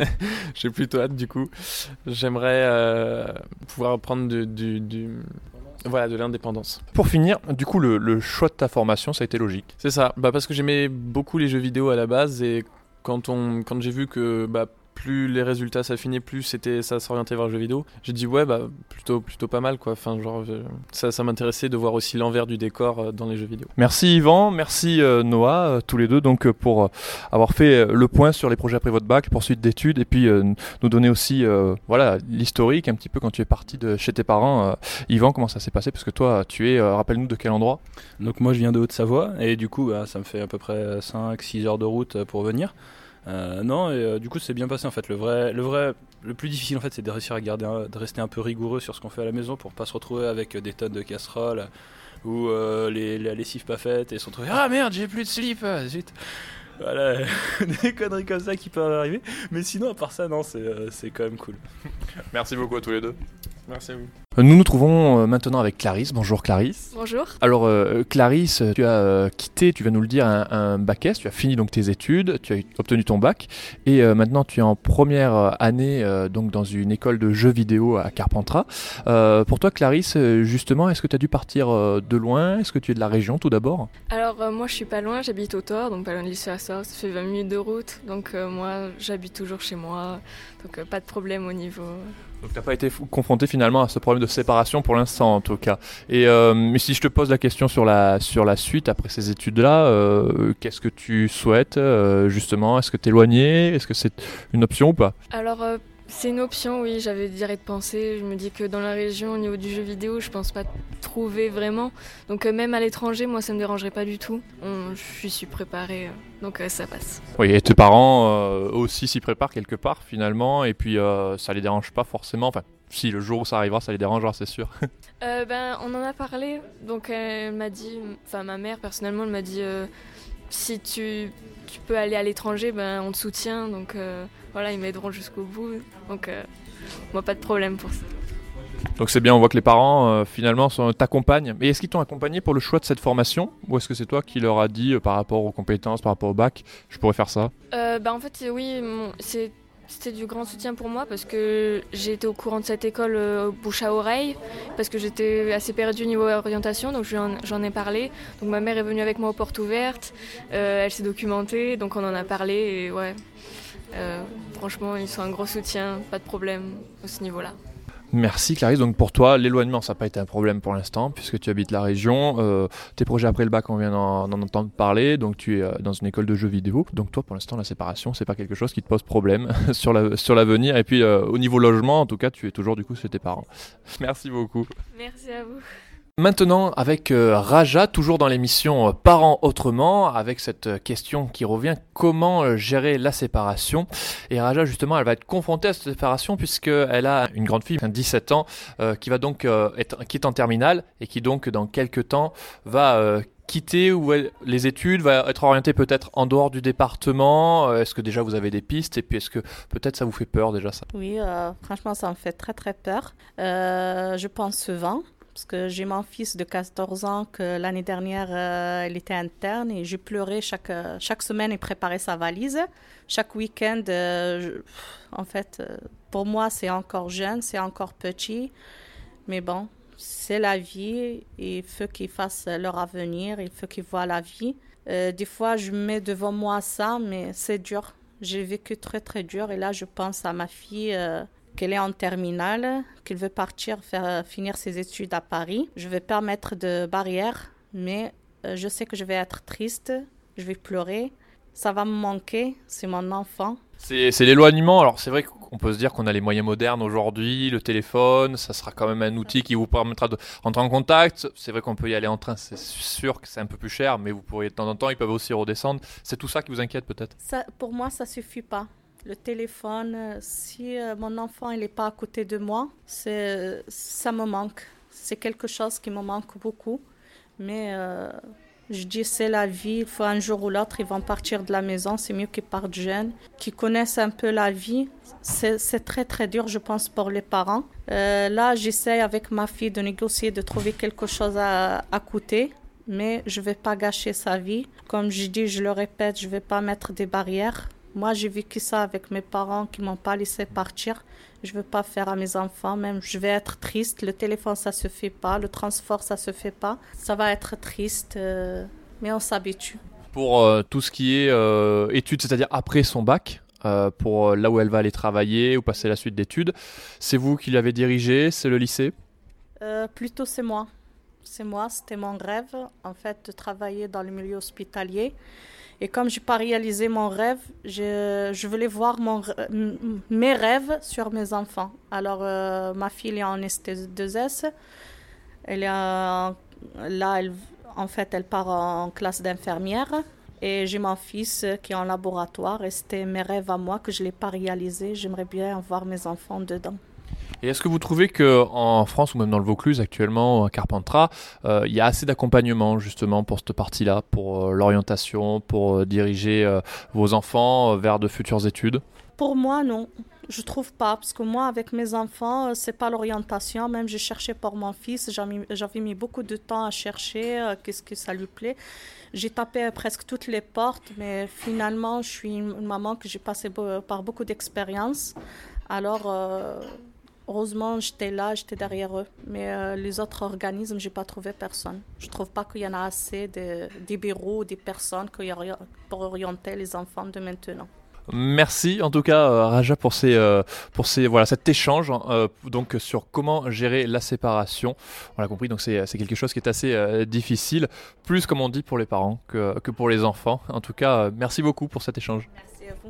j'ai plutôt hâte du coup. J'aimerais euh, pouvoir prendre du... du, du... Voilà, de l'indépendance. Pour finir, du coup, le, le choix de ta formation, ça a été logique. C'est ça, bah, parce que j'aimais beaucoup les jeux vidéo à la base, et quand, on, quand j'ai vu que bah, plus les résultats s'affinaient, plus c'était, ça s'orientait vers le jeu vidéo, j'ai dit ouais, bah, plutôt, plutôt pas mal, quoi. Enfin, genre, ça, ça m'intéressait de voir aussi l'envers du décor dans les jeux vidéo. Merci Yvan, merci euh, Noah, euh, tous les deux, donc, euh, pour euh, avoir fait euh, le point sur les projets après votre bac, poursuite d'études, et puis euh, nous donner aussi euh, voilà, l'historique, un petit peu quand tu es parti de chez tes parents. Euh, Yvan, comment ça s'est passé ? Parce que toi, tu es, euh, rappelle-nous de quel endroit ? Donc moi, je viens de Haute-Savoie, et du coup, bah, ça me fait à peu près cinq six heures de route pour venir. Euh, non, et euh, du coup, c'est bien passé en fait. Le vrai, le vrai, le plus difficile en fait, c'est de réussir à garder, un, de rester un peu rigoureux sur ce qu'on fait à la maison pour pas se retrouver avec des tonnes de casseroles ou euh, les, la lessive pas faite et se retrouver ah merde, j'ai plus de slip, zut. Voilà, des conneries comme ça qui peuvent arriver. Mais sinon, à part ça, non, c'est, euh, c'est quand même cool. Merci beaucoup à tous les deux. Merci à vous. Nous nous trouvons maintenant avec Clarisse. Bonjour Clarisse. Bonjour. Alors euh, Clarisse, tu as euh, quitté, tu vas nous le dire, un, un bac S, tu as fini donc tes études, tu as obtenu ton bac et euh, maintenant tu es en première année euh, donc dans une école de jeux vidéo à Carpentras. Euh, pour toi Clarisse, justement, est-ce que tu as dû partir euh, de loin ? Est-ce que tu es de la région tout d'abord ? Alors euh, moi je suis pas loin, j'habite au Thor, donc pas loin de l'Île-sur-la-Sorgue, ça fait vingt minutes de route, donc euh, moi j'habite toujours chez moi, donc euh, pas de problème au niveau... Donc tu n'as pas été f- confronté finalement à ce problème de séparation pour l'instant en tout cas. Et euh, mais si je te pose la question sur la, sur la suite après ces études-là, euh, qu'est-ce que tu souhaites euh, justement ? Est-ce que t'éloigner ? Est-ce que c'est une option ou pas ? Alors euh, c'est une option, oui, j'avais direct pensé. Je me dis que dans la région, au niveau du jeu vidéo, je pense pas trouver vraiment. Donc euh, même à l'étranger, moi ça me dérangerait pas du tout. On, je suis préparée, euh, donc euh, ça passe. Oui, et tes parents euh, aussi s'y préparent quelque part finalement, et puis euh, ça les dérange pas forcément. Enfin, si le jour où ça arrivera, ça les dérangera, c'est sûr. euh, ben on en a parlé. Donc elle m'a dit, enfin ma mère personnellement, elle m'a dit euh, si tu tu peux aller à l'étranger, ben on te soutient. Donc euh, voilà, ils m'aideront jusqu'au bout. Donc euh, moi pas de problème pour ça. Donc c'est bien, on voit que les parents euh, finalement sont, t'accompagnent. Mais est-ce qu'ils t'ont accompagné pour le choix de cette formation ? Ou est-ce que c'est toi qui leur as dit euh, par rapport aux compétences, par rapport au bac, je pourrais faire ça ? euh, bah En fait oui, mon, c'est, c'était du grand soutien pour moi parce que j'ai été au courant de cette école euh, bouche à oreille, parce que j'étais assez perdue au niveau orientation, donc j'en, j'en ai parlé. Donc ma mère est venue avec moi aux portes ouvertes, euh, elle s'est documentée, donc on en a parlé et ouais, euh, franchement ils sont un gros soutien, pas de problème à ce niveau-là. Merci Clarisse, donc pour toi l'éloignement ça n'a pas été un problème pour l'instant puisque tu habites la région, euh, tes projets après le bac on vient d'en, d'en entendre parler, donc tu es euh, dans une école de jeux vidéo, donc toi pour l'instant la séparation c'est pas quelque chose qui te pose problème sur, la, sur l'avenir, et puis euh, au niveau logement en tout cas tu es toujours du coup chez tes parents. Merci beaucoup. Merci à vous. Maintenant, avec euh, Raja, toujours dans l'émission euh, Parents autrement, avec cette euh, question qui revient, comment euh, gérer la séparation ? Et Raja, justement, elle va être confrontée à cette séparation puisqu'elle a une grande fille, dix-sept ans, euh, qui va donc euh, être, qui est en terminale et qui donc, dans quelques temps, va euh, quitter ou les études, va être orientée peut-être en dehors du département. Est-ce que déjà vous avez des pistes ? Et puis est-ce que peut-être ça vous fait peur déjà ça ? Oui, euh, franchement, ça me fait très très peur. Euh, je pense souvent. Parce que j'ai mon fils de quatorze ans que l'année dernière, euh, il était interne et j'ai pleuré chaque, euh, chaque semaine et préparait sa valise. Chaque week-end, euh, je, en fait, euh, pour moi, c'est encore jeune, c'est encore petit. Mais bon, c'est la vie. Il faut qu'ils fassent leur avenir, il faut qu'ils voient la vie. Euh, des fois, je mets devant moi ça, mais c'est dur. J'ai vécu très, très dur. Et là, je pense à ma fille... Euh, qu'elle est en terminale, qu'elle veut partir faire finir ses études à Paris. Je ne vais pas mettre de barrière, mais euh, je sais que je vais être triste, je vais pleurer. ça va me manquer, c'est mon enfant. C'est, c'est l'éloignement. Alors c'est vrai qu'on peut se dire qu'on a les moyens modernes aujourd'hui, le téléphone, ça sera quand même un outil qui vous permettra de rentrer en contact. C'est vrai qu'on peut y aller en train, c'est sûr que c'est un peu plus cher, mais vous pourriez de temps en temps, ils peuvent aussi redescendre. C'est tout ça qui vous inquiète peut-être? Ça, pour moi, ça suffit pas. Le téléphone, si euh, mon enfant il n'est pas à côté de moi, c'est, ça me manque. C'est quelque chose qui me manque beaucoup, mais... Euh, Je dis c'est la vie, il faut un jour ou l'autre, ils vont partir de la maison, c'est mieux qu'ils partent jeunes, qu'ils connaissent un peu la vie. C'est, c'est très très dur, je pense, pour les parents. Euh, là, j'essaie avec ma fille de négocier, de trouver quelque chose à, à coûter, mais je ne vais pas gâcher sa vie. Comme je dis, je le répète, je ne vais pas mettre des barrières. Moi, j'ai vécu ça avec mes parents qui ne m'ont pas laissé partir. Je ne veux pas faire à mes enfants, même je vais être triste. Le téléphone, ça ne se fait pas. Le transport, ça ne se fait pas. Ça va être triste, euh, mais on s'habitue. Pour euh, tout ce qui est euh, études, c'est-à-dire après son bac, euh, pour là où elle va aller travailler ou passer la suite d'études, c'est vous qui l'avez dirigé? C'est le lycée? euh, Plutôt, c'est moi. C'est moi, c'était mon rêve, en fait, de travailler dans le milieu hospitalier. Et comme je n'ai pas réalisé mon rêve, je, je voulais voir mon, mes rêves sur mes enfants. Alors, euh, ma fille est en S T deux S. Elle est en, là, elle, en fait, elle part en classe d'infirmière. Et j'ai mon fils qui est en laboratoire. Et c'était mes rêves à moi que je ne l'ai pas réalisé. J'aimerais bien voir mes enfants dedans. Et est-ce que vous trouvez qu'en France ou même dans le Vaucluse actuellement, à Carpentras, il euh, y a assez d'accompagnement justement pour cette partie-là, pour euh, l'orientation, pour euh, diriger euh, vos enfants euh, vers de futures études? Pour moi, non. Je trouve pas, parce que moi, avec mes enfants, c'est pas l'orientation. Même j'ai cherché pour mon fils, j'avais mis, j'avais mis beaucoup de temps à chercher euh, qu'est-ce que ça lui plaît. J'ai tapé presque toutes les portes, mais finalement, je suis une maman que j'ai passé be- par beaucoup d'expériences. Alors... Euh, Heureusement, j'étais là, j'étais derrière eux. Mais euh, les autres organismes, je n'ai pas trouvé personne. Je ne trouve pas qu'il y en a assez de, des bureaux, des personnes pour orienter les enfants de maintenant. Merci en tout cas euh, Raja pour ces euh, pour ces voilà cet échange euh, donc sur comment gérer la séparation. On l'a compris, donc c'est c'est quelque chose qui est assez euh, difficile, plus comme on dit pour les parents que que pour les enfants. En tout cas, euh, merci beaucoup pour cet échange. Merci à vous.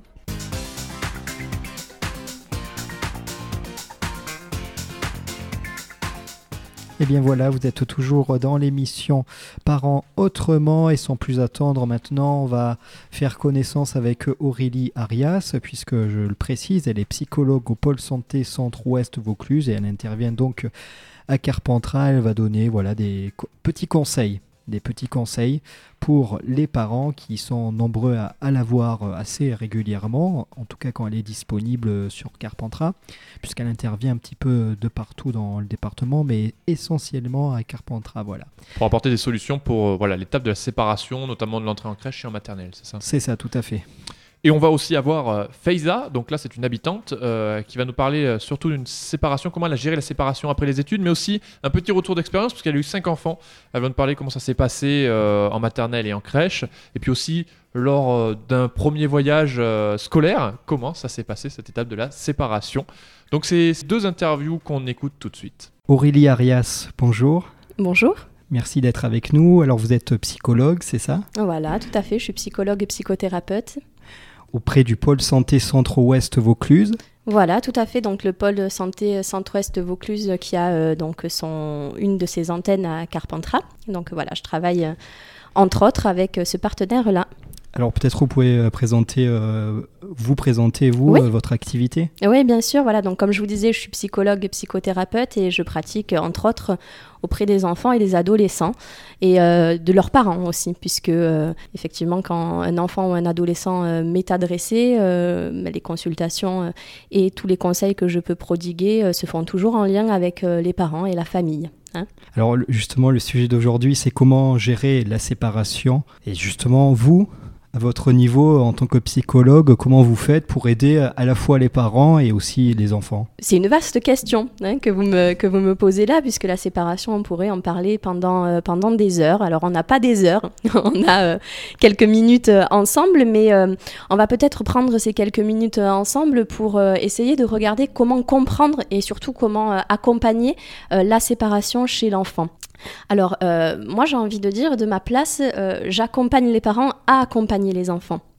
Et bien voilà, vous êtes toujours dans l'émission Parents Autrement et sans plus attendre maintenant, on va faire connaissance avec Aurélie Arias puisque je le précise, elle est psychologue au pôle santé Centre-Ouest Vaucluse et elle intervient donc à Carpentras. Elle va donner voilà, des co- petits conseils. des petits conseils pour les parents qui sont nombreux à, à la voir assez régulièrement, en tout cas quand elle est disponible sur Carpentras, puisqu'elle intervient un petit peu de partout dans le département, mais essentiellement à Carpentras, voilà. Pour apporter des solutions pour euh, voilà, l'étape de la séparation, notamment de l'entrée en crèche et en maternelle, c'est ça? C'est ça, tout à fait. Et on va aussi avoir euh, Faiza, donc là c'est une habitante euh, qui va nous parler euh, surtout d'une séparation, comment elle a géré la séparation après les études, mais aussi un petit retour d'expérience parce qu'elle a eu cinq enfants. Elle va nous parler comment ça s'est passé euh, en maternelle et en crèche, et puis aussi lors euh, d'un premier voyage euh, scolaire, comment ça s'est passé cette étape de la séparation. Donc c'est deux interviews qu'on écoute tout de suite. Aurélie Arias, bonjour. Bonjour. Merci d'être avec nous. Alors vous êtes psychologue, c'est ça? Voilà, tout à fait, je suis psychologue et psychothérapeute. Auprès du pôle santé Centre-Ouest Vaucluse. Voilà, tout à fait. Donc le pôle santé Centre-Ouest Vaucluse qui a euh, donc son, une de ses antennes à Carpentras. Donc voilà, je travaille euh, entre autres avec euh, ce partenaire-là. Alors peut-être vous pouvez euh, présenter, euh, vous présenter vous oui. euh, votre activité. Oui, bien sûr. Voilà. Donc comme je vous disais, je suis psychologue et psychothérapeute et je pratique entre autres auprès des enfants et des adolescents et euh, de leurs parents aussi, puisque euh, effectivement quand un enfant ou un adolescent euh, m'est adressé, euh, les consultations euh, et tous les conseils que je peux prodiguer euh, se font toujours en lien avec euh, les parents et la famille. Hein. Alors justement, le sujet d'aujourd'hui, c'est comment gérer la séparation. Et justement, vous, à votre niveau, en tant que psychologue, comment vous faites pour aider à la fois les parents et aussi les enfants? C'est une vaste question hein, que, vous me, que vous me posez là, puisque la séparation, on pourrait en parler pendant, euh, pendant des heures. Alors, on n'a pas des heures, on a euh, quelques minutes euh, ensemble, mais euh, on va peut-être prendre ces quelques minutes euh, ensemble pour euh, essayer de regarder comment comprendre et surtout comment euh, accompagner euh, la séparation chez l'enfant. Alors, euh, moi, j'ai envie de dire, de ma place, euh, j'accompagne les parents à accompagner les enfants.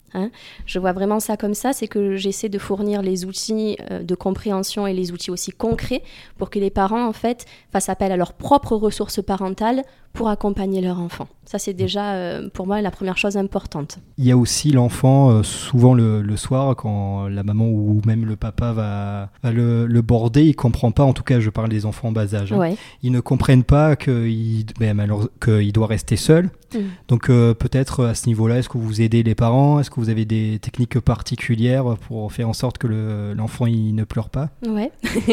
Hein. Je vois vraiment ça comme ça, c'est que j'essaie de fournir les outils euh, de compréhension et les outils aussi concrets pour que les parents en fait fassent appel à leurs propres ressources parentales pour accompagner leur enfant. Ça c'est déjà euh, pour moi la première chose importante. Il y a aussi l'enfant, euh, souvent le, le soir, quand la maman ou même le papa va, va le, le border, il ne comprend pas, en tout cas je parle des enfants en bas âge, hein. Ouais. Ils ne comprennent pas qu'il, ben, alors, qu'il doit rester seul. Mmh. Donc euh, peut-être à ce niveau-là, est-ce que vous aidez les parents ? Est-ce que vous avez des techniques particulières pour faire en sorte que le, l'enfant il ne pleure pas ? Ouais.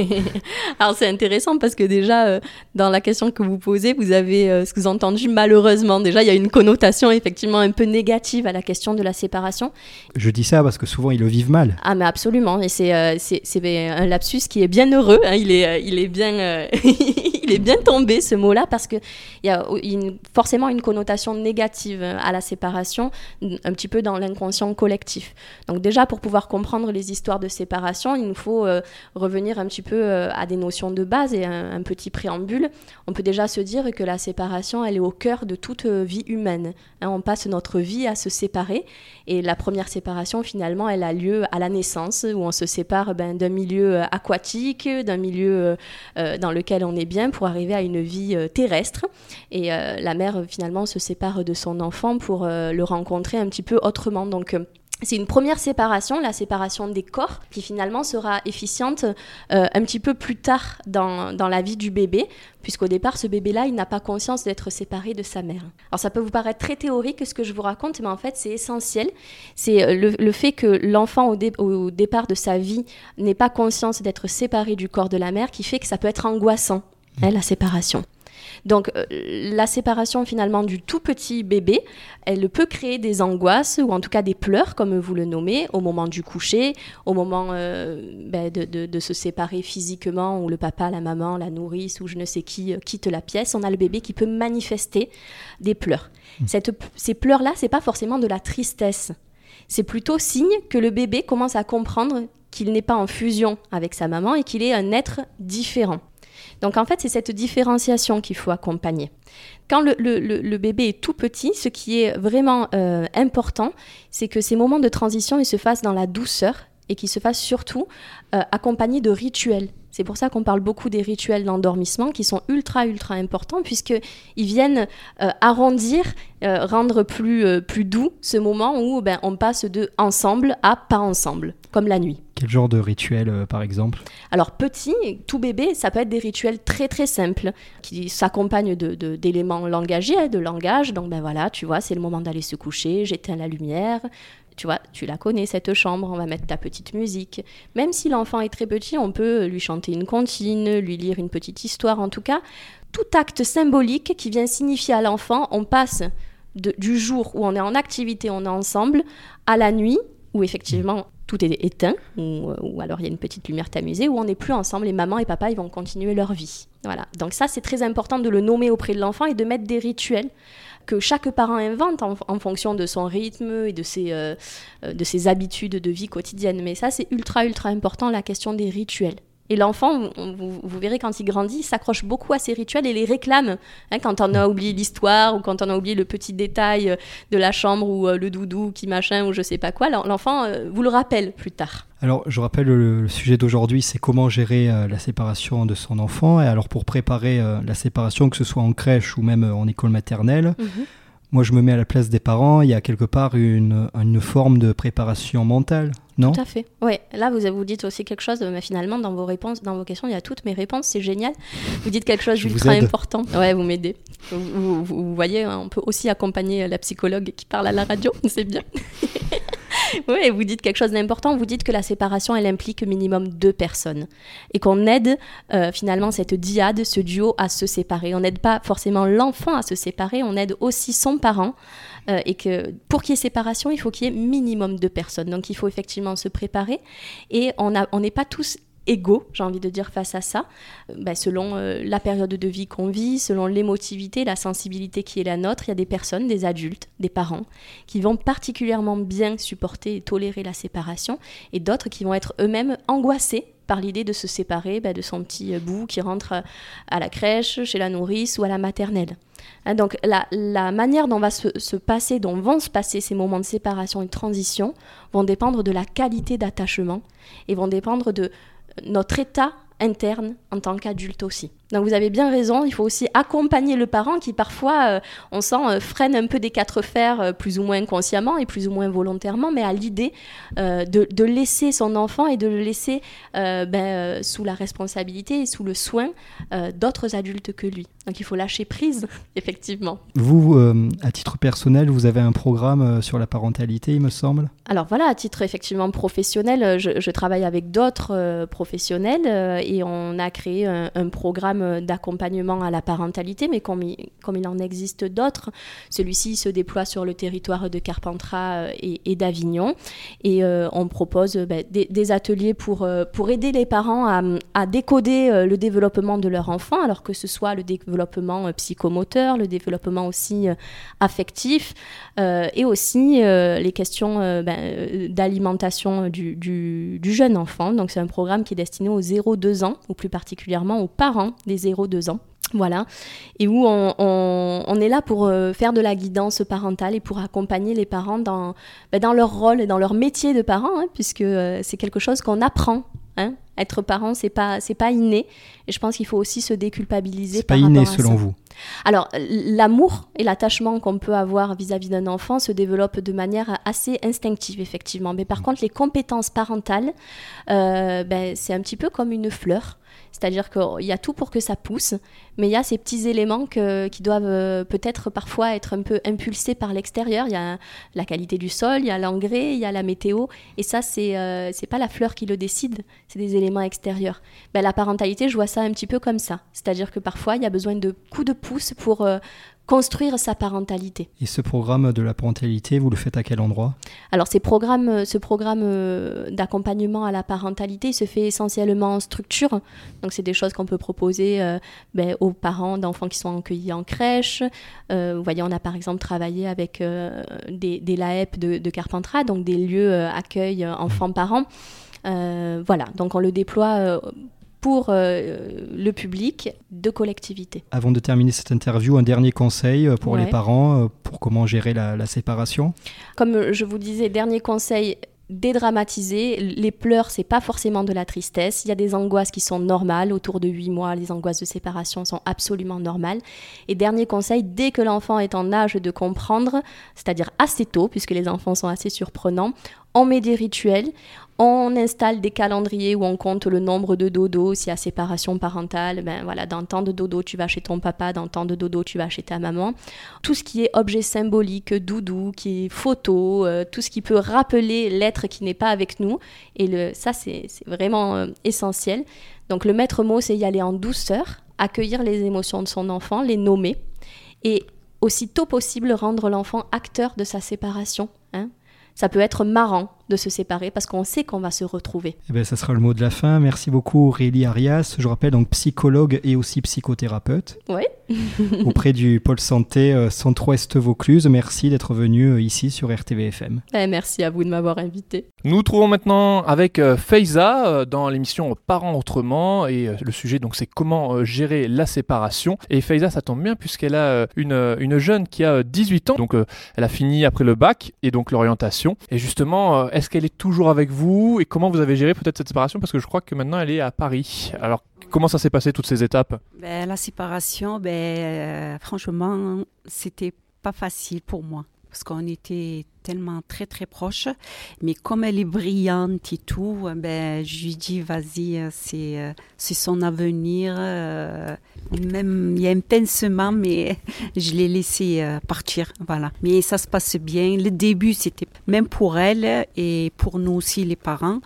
Alors c'est intéressant parce que déjà euh, dans la question que vous posez, vous avez euh, sous-entendu malheureusement. Déjà il y a une connotation effectivement un peu négative à la question de la séparation. Je dis ça parce que souvent ils le vivent mal. Ah mais absolument, et c'est euh, c'est, c'est un lapsus qui est bien heureux. Hein. Il est euh, il est bien euh, il est bien tombé ce mot-là parce que il y a une, forcément une connotation négative à la séparation, un petit peu dans l'inconscient collectif. Donc déjà, pour pouvoir comprendre les histoires de séparation, il nous faut euh, revenir un petit peu euh, à des notions de base et un, un petit préambule. On peut déjà se dire que la séparation, elle est au cœur de toute euh, vie humaine. Hein, on passe notre vie à se séparer et la première séparation, finalement, elle a lieu à la naissance où on se sépare ben, d'un milieu aquatique, d'un milieu euh, dans lequel on est bien pour arriver à une vie euh, terrestre. Et euh, la mère, finalement, se sépare de son enfant pour euh, le rencontrer un petit peu autrement. Donc, euh, c'est une première séparation, la séparation des corps, qui finalement sera efficiente euh, un petit peu plus tard dans, dans la vie du bébé, puisqu'au départ, ce bébé-là, il n'a pas conscience d'être séparé de sa mère. Alors, ça peut vous paraître très théorique ce que je vous raconte, mais en fait, c'est essentiel. C'est le, le fait que l'enfant, au, dé, au départ de sa vie, n'ait pas conscience d'être séparé du corps de la mère, qui fait que ça peut être angoissant, hein, la séparation. Donc euh, la séparation finalement du tout petit bébé, elle peut créer des angoisses ou en tout cas des pleurs comme vous le nommez au moment du coucher, au moment euh, ben, de, de, de se séparer physiquement où le papa, la maman, la nourrice ou je ne sais qui euh, quitte la pièce, on a le bébé qui peut manifester des pleurs. Mmh. Cette, ces pleurs-là, c'est pas forcément de la tristesse, c'est plutôt signe que le bébé commence à comprendre qu'il n'est pas en fusion avec sa maman et qu'il est un être différent. Donc en fait, c'est cette différenciation qu'il faut accompagner. Quand le, le, le bébé est tout petit, ce qui est vraiment euh, important, c'est que ces moments de transition ils se fassent dans la douceur et qu'ils se fassent surtout euh, accompagnés de rituels. C'est pour ça qu'on parle beaucoup des rituels d'endormissement qui sont ultra, ultra importants puisqu'ils viennent euh, arrondir, euh, rendre plus, euh, plus doux ce moment où ben, on passe de ensemble à pas ensemble, comme la nuit. Quel genre de rituel, euh, par exemple ? Alors, petit, tout bébé, ça peut être des rituels très, très simples qui s'accompagnent de, de, d'éléments langagés, de langage. Donc, ben voilà, tu vois, c'est le moment d'aller se coucher, j'éteins la lumière. Tu vois, tu la connais, cette chambre, on va mettre ta petite musique. Même si l'enfant est très petit, on peut lui chanter une comptine, lui lire une petite histoire. En tout cas, tout acte symbolique qui vient signifier à l'enfant, on passe de, du jour où on est en activité, on est ensemble, à la nuit, où effectivement tout est éteint, ou, ou alors il y a une petite lumière tamisée, où on n'est plus ensemble et maman et papa, ils vont continuer leur vie. Voilà. Donc ça, c'est très important de le nommer auprès de l'enfant et de mettre des rituels que chaque parent invente en, en fonction de son rythme et de ses, euh, de ses habitudes de vie quotidienne. Mais ça, c'est ultra, ultra important, la question des rituels. Et l'enfant, vous, vous verrez, quand il grandit, il s'accroche beaucoup à ces rituels et les réclame. Hein, quand on a oublié l'histoire ou quand on a oublié le petit détail de la chambre ou euh, le doudou qui machin ou je sais pas quoi, l'enfant euh, vous le rappelle plus tard. Alors, je rappelle, le, le sujet d'aujourd'hui, c'est comment gérer euh, la séparation de son enfant. Et alors, pour préparer euh, la séparation, que ce soit en crèche ou même euh, en école maternelle, mm-hmm. moi, je me mets à la place des parents. Il y a quelque part une, une forme de préparation mentale, non ? Tout à fait. Oui, là, vous vous dites aussi quelque chose, mais finalement, dans vos réponses, dans vos questions, il y a toutes mes réponses, c'est génial. Vous dites quelque chose d'ultra important. Ouais, vous m'aidez. Vous, vous, vous, vous voyez, on peut aussi accompagner la psychologue qui parle à la radio, c'est bien. Oui, vous dites quelque chose d'important, vous dites que la séparation, elle implique minimum deux personnes et qu'on aide euh, finalement cette dyade, ce duo à se séparer. On n'aide pas forcément l'enfant à se séparer, on aide aussi son parent euh, et que pour qu'il y ait séparation, il faut qu'il y ait minimum deux personnes. Donc il faut effectivement se préparer et on a, on n'est pas tous égaux, j'ai envie de dire, face à ça, ben, selon euh, la période de vie qu'on vit, selon l'émotivité, la sensibilité qui est la nôtre, il y a des personnes, des adultes, des parents, qui vont particulièrement bien supporter et tolérer la séparation, et d'autres qui vont être eux-mêmes angoissés par l'idée de se séparer ben, de son petit bout qui rentre à la crèche, chez la nourrice ou à la maternelle. Hein, donc la, la manière dont, va se, se passer, dont vont se passer ces moments de séparation et de transition vont dépendre de la qualité d'attachement et vont dépendre de notre état interne en tant qu'adulte aussi. Donc vous avez bien raison, il faut aussi accompagner le parent qui parfois, euh, on sent, euh, freine un peu des quatre fers euh, plus ou moins consciemment et plus ou moins volontairement, mais à l'idée euh, de, de laisser son enfant et de le laisser euh, ben, euh, sous la responsabilité et sous le soin euh, d'autres adultes que lui. Donc il faut lâcher prise, effectivement. Vous, euh, à titre personnel, vous avez un programme euh, sur la parentalité, il me semble ? Alors voilà, à titre effectivement professionnel, je, je travaille avec d'autres euh, professionnels euh, et on a créé un, un programme d'accompagnement à la parentalité, mais comme il, comme il en existe d'autres, celui-ci se déploie sur le territoire de Carpentras et, et d'Avignon. Et euh, on propose ben, des, des ateliers pour, euh, pour aider les parents à, à décoder euh, le développement de leur enfant, alors que ce soit le développement euh, psychomoteur, le développement aussi euh, affectif, euh, et aussi euh, les questions euh, ben, d'alimentation du, du, du jeune enfant. Donc c'est un programme qui est destiné aux zéro deux ans, ou plus particulièrement aux parents des zéro deux ans. Voilà, et où on, on, on est là pour euh, faire de la guidance parentale et pour accompagner les parents dans, ben, dans leur rôle et dans leur métier de parent, hein, puisque euh, c'est quelque chose qu'on apprend. Hein. Être parent, c'est pas, c'est pas inné. Et je pense qu'il faut aussi se déculpabiliser c'est par pas rapport inné, à ça. selon vous ? Alors, l'amour et l'attachement qu'on peut avoir vis-à-vis d'un enfant se développent de manière assez instinctive, effectivement. Mais par contre, les compétences parentales, euh, ben, c'est un petit peu comme une fleur. C'est-à-dire qu'il y a tout pour que ça pousse, mais il y a ces petits éléments que, qui doivent euh, peut-être parfois être un peu impulsés par l'extérieur. Il y a la qualité du sol, il y a l'engrais, il y a la météo. Et ça, c'est, euh, c'est pas la fleur qui le décide, c'est des éléments extérieurs. Ben, la parentalité, je vois ça un petit peu comme ça. C'est-à-dire que parfois, il y a besoin de coups de pouce pour euh, construire sa parentalité. Et ce programme de la parentalité, vous le faites à quel endroit ? Alors, ces programmes, ce programme euh, d'accompagnement à la parentalité, il se fait essentiellement en structure. Donc, c'est des choses qu'on peut proposer euh, ben, aux parents d'enfants qui sont accueillis en crèche. Euh, vous voyez, on a par exemple travaillé avec euh, des, des L A E P de, de Carpentras, donc des lieux euh, accueil enfants-parents. Euh, voilà, donc on le déploie euh, pour euh, le public de collectivité. Avant de terminer cette interview, un dernier conseil pour ouais. les parents, pour comment gérer la, la séparation ? Comme je vous disais, dernier conseil, dédramatiser. Les pleurs, c'est pas forcément de la tristesse. Il y a des angoisses qui sont normales. Autour de huit mois, les angoisses de séparation sont absolument normales. Et dernier conseil, dès que l'enfant est en âge de comprendre, c'est-à-dire assez tôt, puisque les enfants sont assez surprenants, on met des rituels, on installe des calendriers où on compte le nombre de dodos. S'il y a séparation parentale, ben voilà, dans tant de dodos, tu vas chez ton papa, dans tant de dodos, tu vas chez ta maman. Tout ce qui est objet symbolique, doudou, qui est photo, euh, tout ce qui peut rappeler l'être qui n'est pas avec nous. Et le, ça, c'est, c'est vraiment euh, essentiel. Donc le maître mot, c'est y aller en douceur, accueillir les émotions de son enfant, les nommer, et aussitôt possible rendre l'enfant acteur de sa séparation, hein. Ça peut être marrant de se séparer parce qu'on sait qu'on va se retrouver. Eh bien, ça sera le mot de la fin. Merci beaucoup Aurélie Arias. Je rappelle, donc psychologue et aussi psychothérapeute. Oui. Auprès du pôle santé euh, Centre-Ouest Vaucluse. Merci d'être venu euh, ici sur R T V F M. Eh, merci à vous de m'avoir invité. Nous nous trouvons maintenant avec euh, Faiza euh, dans l'émission Parents autrement et euh, le sujet donc c'est comment euh, gérer la séparation. Et Faiza, ça tombe bien puisqu'elle a euh, une, une jeune qui a dix-huit ans. Donc euh, elle a fini après le bac et donc l'orientation. Et justement, euh, est-ce qu'elle est toujours avec vous et comment vous avez géré peut-être cette séparation parce que je crois que maintenant elle est à Paris. Alors comment ça s'est passé toutes ces étapes ? Ben, la séparation, ben, euh, franchement, c'était pas facile pour moi parce qu'on était tellement très très proches. Mais comme elle est brillante et tout, ben, je lui dis vas-y, c'est, c'est son avenir. Euh, même il y a un pincement, mais je l'ai laissé partir. Voilà. Mais ça se passe bien. Le début, c'était même pour elle et pour nous aussi les parents.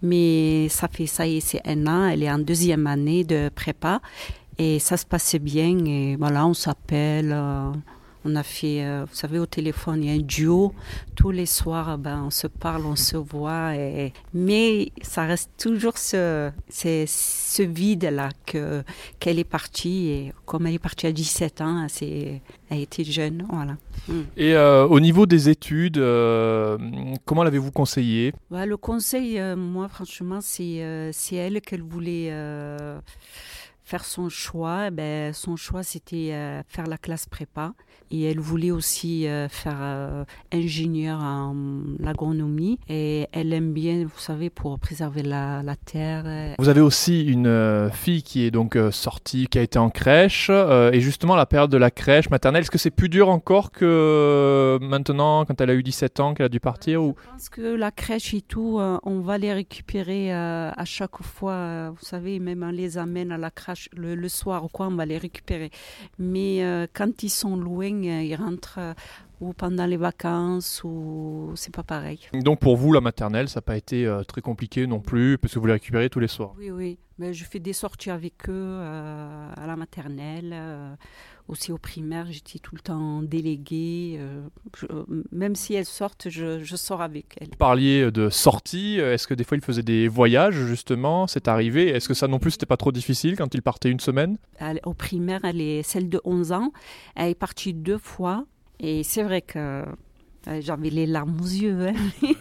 Mais ça fait ça y est, c'est un an. Elle est en deuxième année de prépa et ça se passe bien. Et voilà, on s'appelle. Euh, On a fait, euh, vous savez, au téléphone, il y a un duo. Tous les soirs, ben, on se parle, on se voit. Et... Mais ça reste toujours ce, ce, ce vide-là que, qu'elle est partie. Et comme elle est partie à dix-sept ans, c'est, elle était jeune. Voilà. Mm. Et euh, au niveau des études, euh, comment l'avez-vous conseillé ? Ouais, le conseil, euh, moi, franchement, c'est, euh, c'est elle qu'elle voulait... Euh, faire son choix. Ben, son choix, c'était euh, faire la classe prépa. Et elle voulait aussi euh, faire euh, ingénieur en agronomie. Et elle aime bien, vous savez, pour préserver la, la terre. Vous avez aussi une euh, fille qui est donc euh, sortie, qui a été en crèche. Euh, et justement, la période de la crèche maternelle, est-ce que c'est plus dur encore que euh, maintenant, quand elle a eu dix-sept ans, qu'elle a dû partir ou... Je pense que la crèche et tout, euh, on va les récupérer euh, à chaque fois. Euh, vous savez, même on les amène à la crèche le, le soir ou quoi, on va les récupérer. Mais euh, quand ils sont loin, euh, ils rentrent euh, ou pendant les vacances, ou c'est pas pareil. Donc pour vous, la maternelle, ça n'a pas été euh, très compliqué non plus, parce que vous les récupérez tous les soirs. Oui, oui. Mais je fais des sorties avec eux euh, à la maternelle, euh, aussi au primaire. J'étais tout le temps déléguée. Euh, je, même si elles sortent, je, je sors avec elles. Vous parliez de sorties. Est-ce que des fois, ils faisaient des voyages, justement? C'est arrivé. Est-ce que ça non plus, c'était pas trop difficile quand ils partaient une semaine? Elle, au primaire, elle est celle de onze ans. Elle est partie deux fois. Et c'est vrai que j'avais les larmes aux yeux. Hein.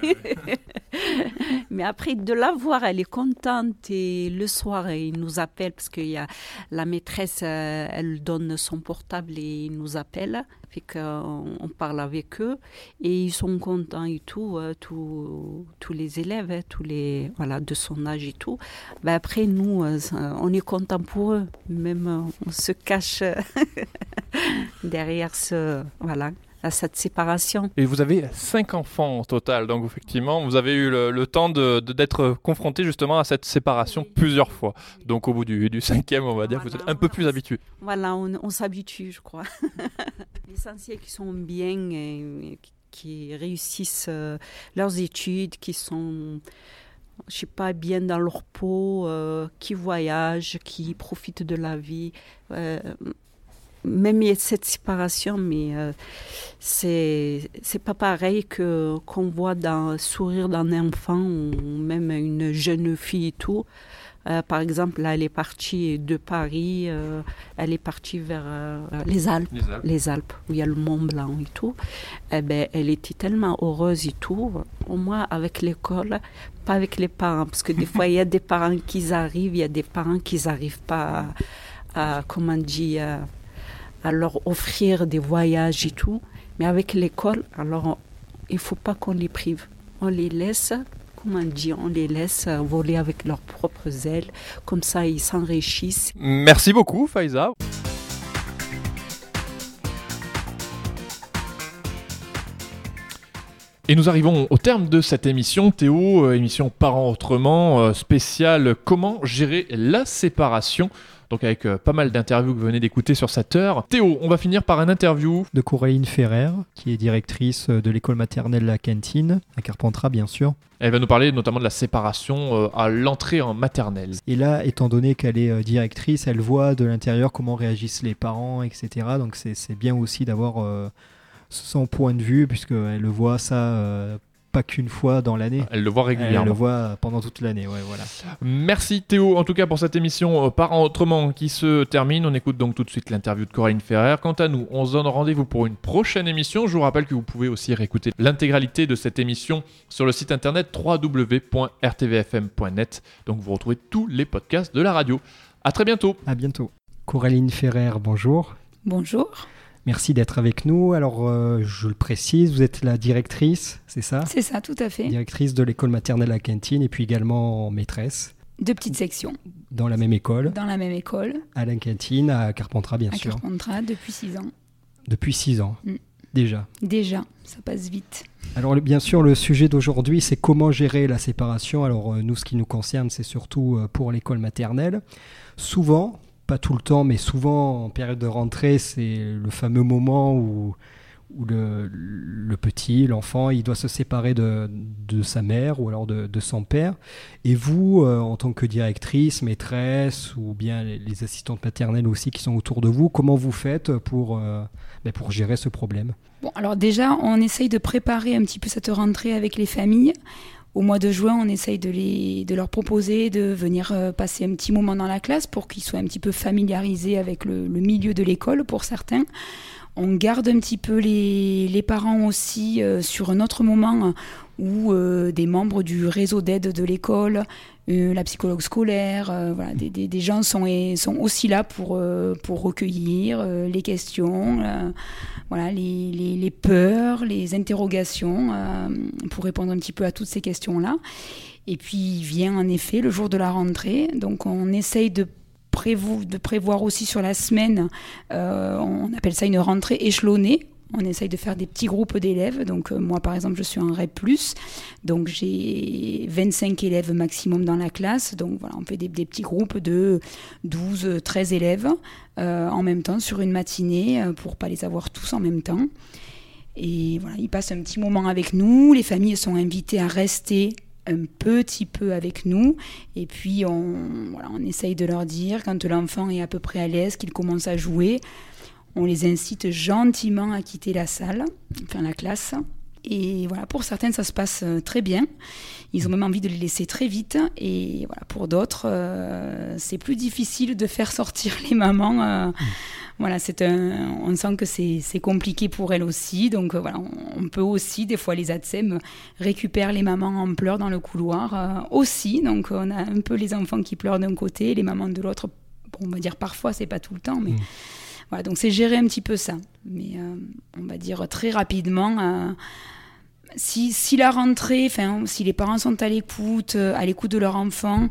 Mais après, de la voir, elle est contente. Et le soir, il nous appelle parce que y a la maîtresse, elle donne son portable et il nous appelle. Fait qu'on on parle avec eux. Et ils sont contents et tout, tous, tous les élèves, hein, tous les, voilà, de son âge et tout. Ben après, nous, on est contents pour eux. Même on se cache derrière ce... Voilà. À cette séparation. Et vous avez cinq enfants au total, donc effectivement, vous avez eu le, le temps de, de, d'être confronté justement à cette séparation oui. plusieurs fois. Donc au bout du, du cinquième, on va dire, voilà, vous êtes un peu plus habitué. Voilà, on, on s'habitue, je crois. L'essentiel qu'ils sont bien, et, qui réussissent euh, leurs études, qui sont... je sais pas, bien dans leur peau, euh, qui voyagent, qui profitent de la vie. Euh, Même il y a cette séparation, mais euh, c'est c'est pas pareil que qu'on voit dans sourire d'un enfant ou même une jeune fille et tout. Euh, par exemple, là, elle est partie de Paris, euh, elle est partie vers euh, les Alpes, les Alpes, les Alpes, où il y a le Mont Blanc et tout. Eh ben, elle était tellement heureuse et tout. Au moins avec l'école, pas avec les parents, parce que des fois il y a des parents qui arrivent, il y a des parents qui n'arrivent pas à, à comment dire. À, à leur offrir des voyages et tout. Mais avec l'école, alors il ne faut pas qu'on les prive. On les laisse, comment dire, on les laisse voler avec leurs propres ailes. Comme ça, ils s'enrichissent. Merci beaucoup, Faiza. Et nous arrivons au terme de cette émission, Théo, euh, émission Parents Autrement, euh, spéciale Comment gérer la séparation. Donc avec euh, pas mal d'interviews que vous venez d'écouter sur cette heure. Théo, on va finir par un interview de Coraline Ferrer, qui est directrice de l'école maternelle La Cantine, à Carpentras bien sûr. Elle va nous parler notamment de la séparation euh, à l'entrée en maternelle. Et là, étant donné qu'elle est euh, directrice, elle voit de l'intérieur comment réagissent les parents, et cetera. Donc c'est, c'est bien aussi d'avoir euh, son point de vue, puisqu'elle le voit ça... Euh, pas qu'une fois dans l'année. Elle le voit régulièrement. Elle le voit pendant toute l'année, ouais, voilà. Merci Théo, en tout cas pour cette émission Parents Autrement qui se termine. On écoute donc tout de suite l'interview de Coraline Ferrer. Quant à nous, on se donne rendez-vous pour une prochaine émission. Je vous rappelle que vous pouvez aussi réécouter l'intégralité de cette émission sur le site internet w w w point r t v f m point net. Donc vous retrouvez tous les podcasts de la radio. À très bientôt. À bientôt. Coraline Ferrer, bonjour. Bonjour. Merci d'être avec nous. Alors, euh, je le précise, vous êtes la directrice, c'est ça ? C'est ça, tout à fait. Directrice de l'école maternelle La Cantine et puis également maîtresse. De petites sections. Dans la même école. Dans la même école. À La Cantine, à Carpentras, bien à sûr. À Carpentras, depuis six ans. Depuis six ans, mm. déjà. Déjà, ça passe vite. Alors, bien sûr, le sujet d'aujourd'hui, c'est comment gérer la séparation. Alors, euh, nous, ce qui nous concerne, c'est surtout euh, pour l'école maternelle. Souvent... pas tout le temps, mais souvent en période de rentrée, c'est le fameux moment où, où le, le petit, l'enfant, il doit se séparer de, de sa mère ou alors de, de son père. Et vous, euh, en tant que directrice, maîtresse ou bien les, les assistantes maternelles aussi qui sont autour de vous, comment vous faites pour, euh, ben pour gérer ce problème ? Bon, alors déjà, on essaye de préparer un petit peu cette rentrée avec les familles. Au mois de juin, on essaye de, les, de leur proposer de venir euh, passer un petit moment dans la classe pour qu'ils soient un petit peu familiarisés avec le, le milieu de l'école pour certains. On garde un petit peu les, les parents aussi euh, sur un autre moment où euh, des membres du réseau d'aide de l'école euh, la psychologue scolaire, euh, voilà, des, des, des gens sont, et, sont aussi là pour, euh, pour recueillir euh, les questions, euh, voilà, les, les, les peurs, les interrogations, euh, pour répondre un petit peu à toutes ces questions-là. Et puis vient en effet le jour de la rentrée, donc on essaye de Prévo- de prévoir aussi sur la semaine, euh, on appelle ça une rentrée échelonnée. On essaye de faire des petits groupes d'élèves. Donc euh, moi, par exemple, je suis en R E P plus, donc j'ai vingt-cinq élèves maximum dans la classe. Donc voilà, on fait des, des petits groupes de douze, treize élèves euh, en même temps sur une matinée euh, pour pas les avoir tous en même temps. Et voilà, ils passent un petit moment avec nous. Les familles sont invitées à rester un petit peu avec nous, et puis on, voilà, on essaye de leur dire, quand l'enfant est à peu près à l'aise, qu'il commence à jouer, on les incite gentiment à quitter la salle, enfin la classe, et voilà, pour certaines ça se passe très bien, ils ont même envie de les laisser très vite, et voilà, pour d'autres euh, c'est plus difficile de faire sortir les mamans, euh, mmh. Voilà, c'est un, on sent que c'est, c'est compliqué pour elles aussi. Donc euh, voilà, on, on peut aussi, des fois les A T S E M récupèrent les mamans en pleurs dans le couloir euh, aussi. Donc on a un peu les enfants qui pleurent d'un côté, les mamans de l'autre. Bon, on va dire parfois, c'est pas tout le temps, mais mmh. voilà. Donc c'est gérer un petit peu ça. Mais euh, on va dire très rapidement. Euh, si, si la rentrée, enfin, si les parents sont à l'écoute, à l'écoute de leur enfant.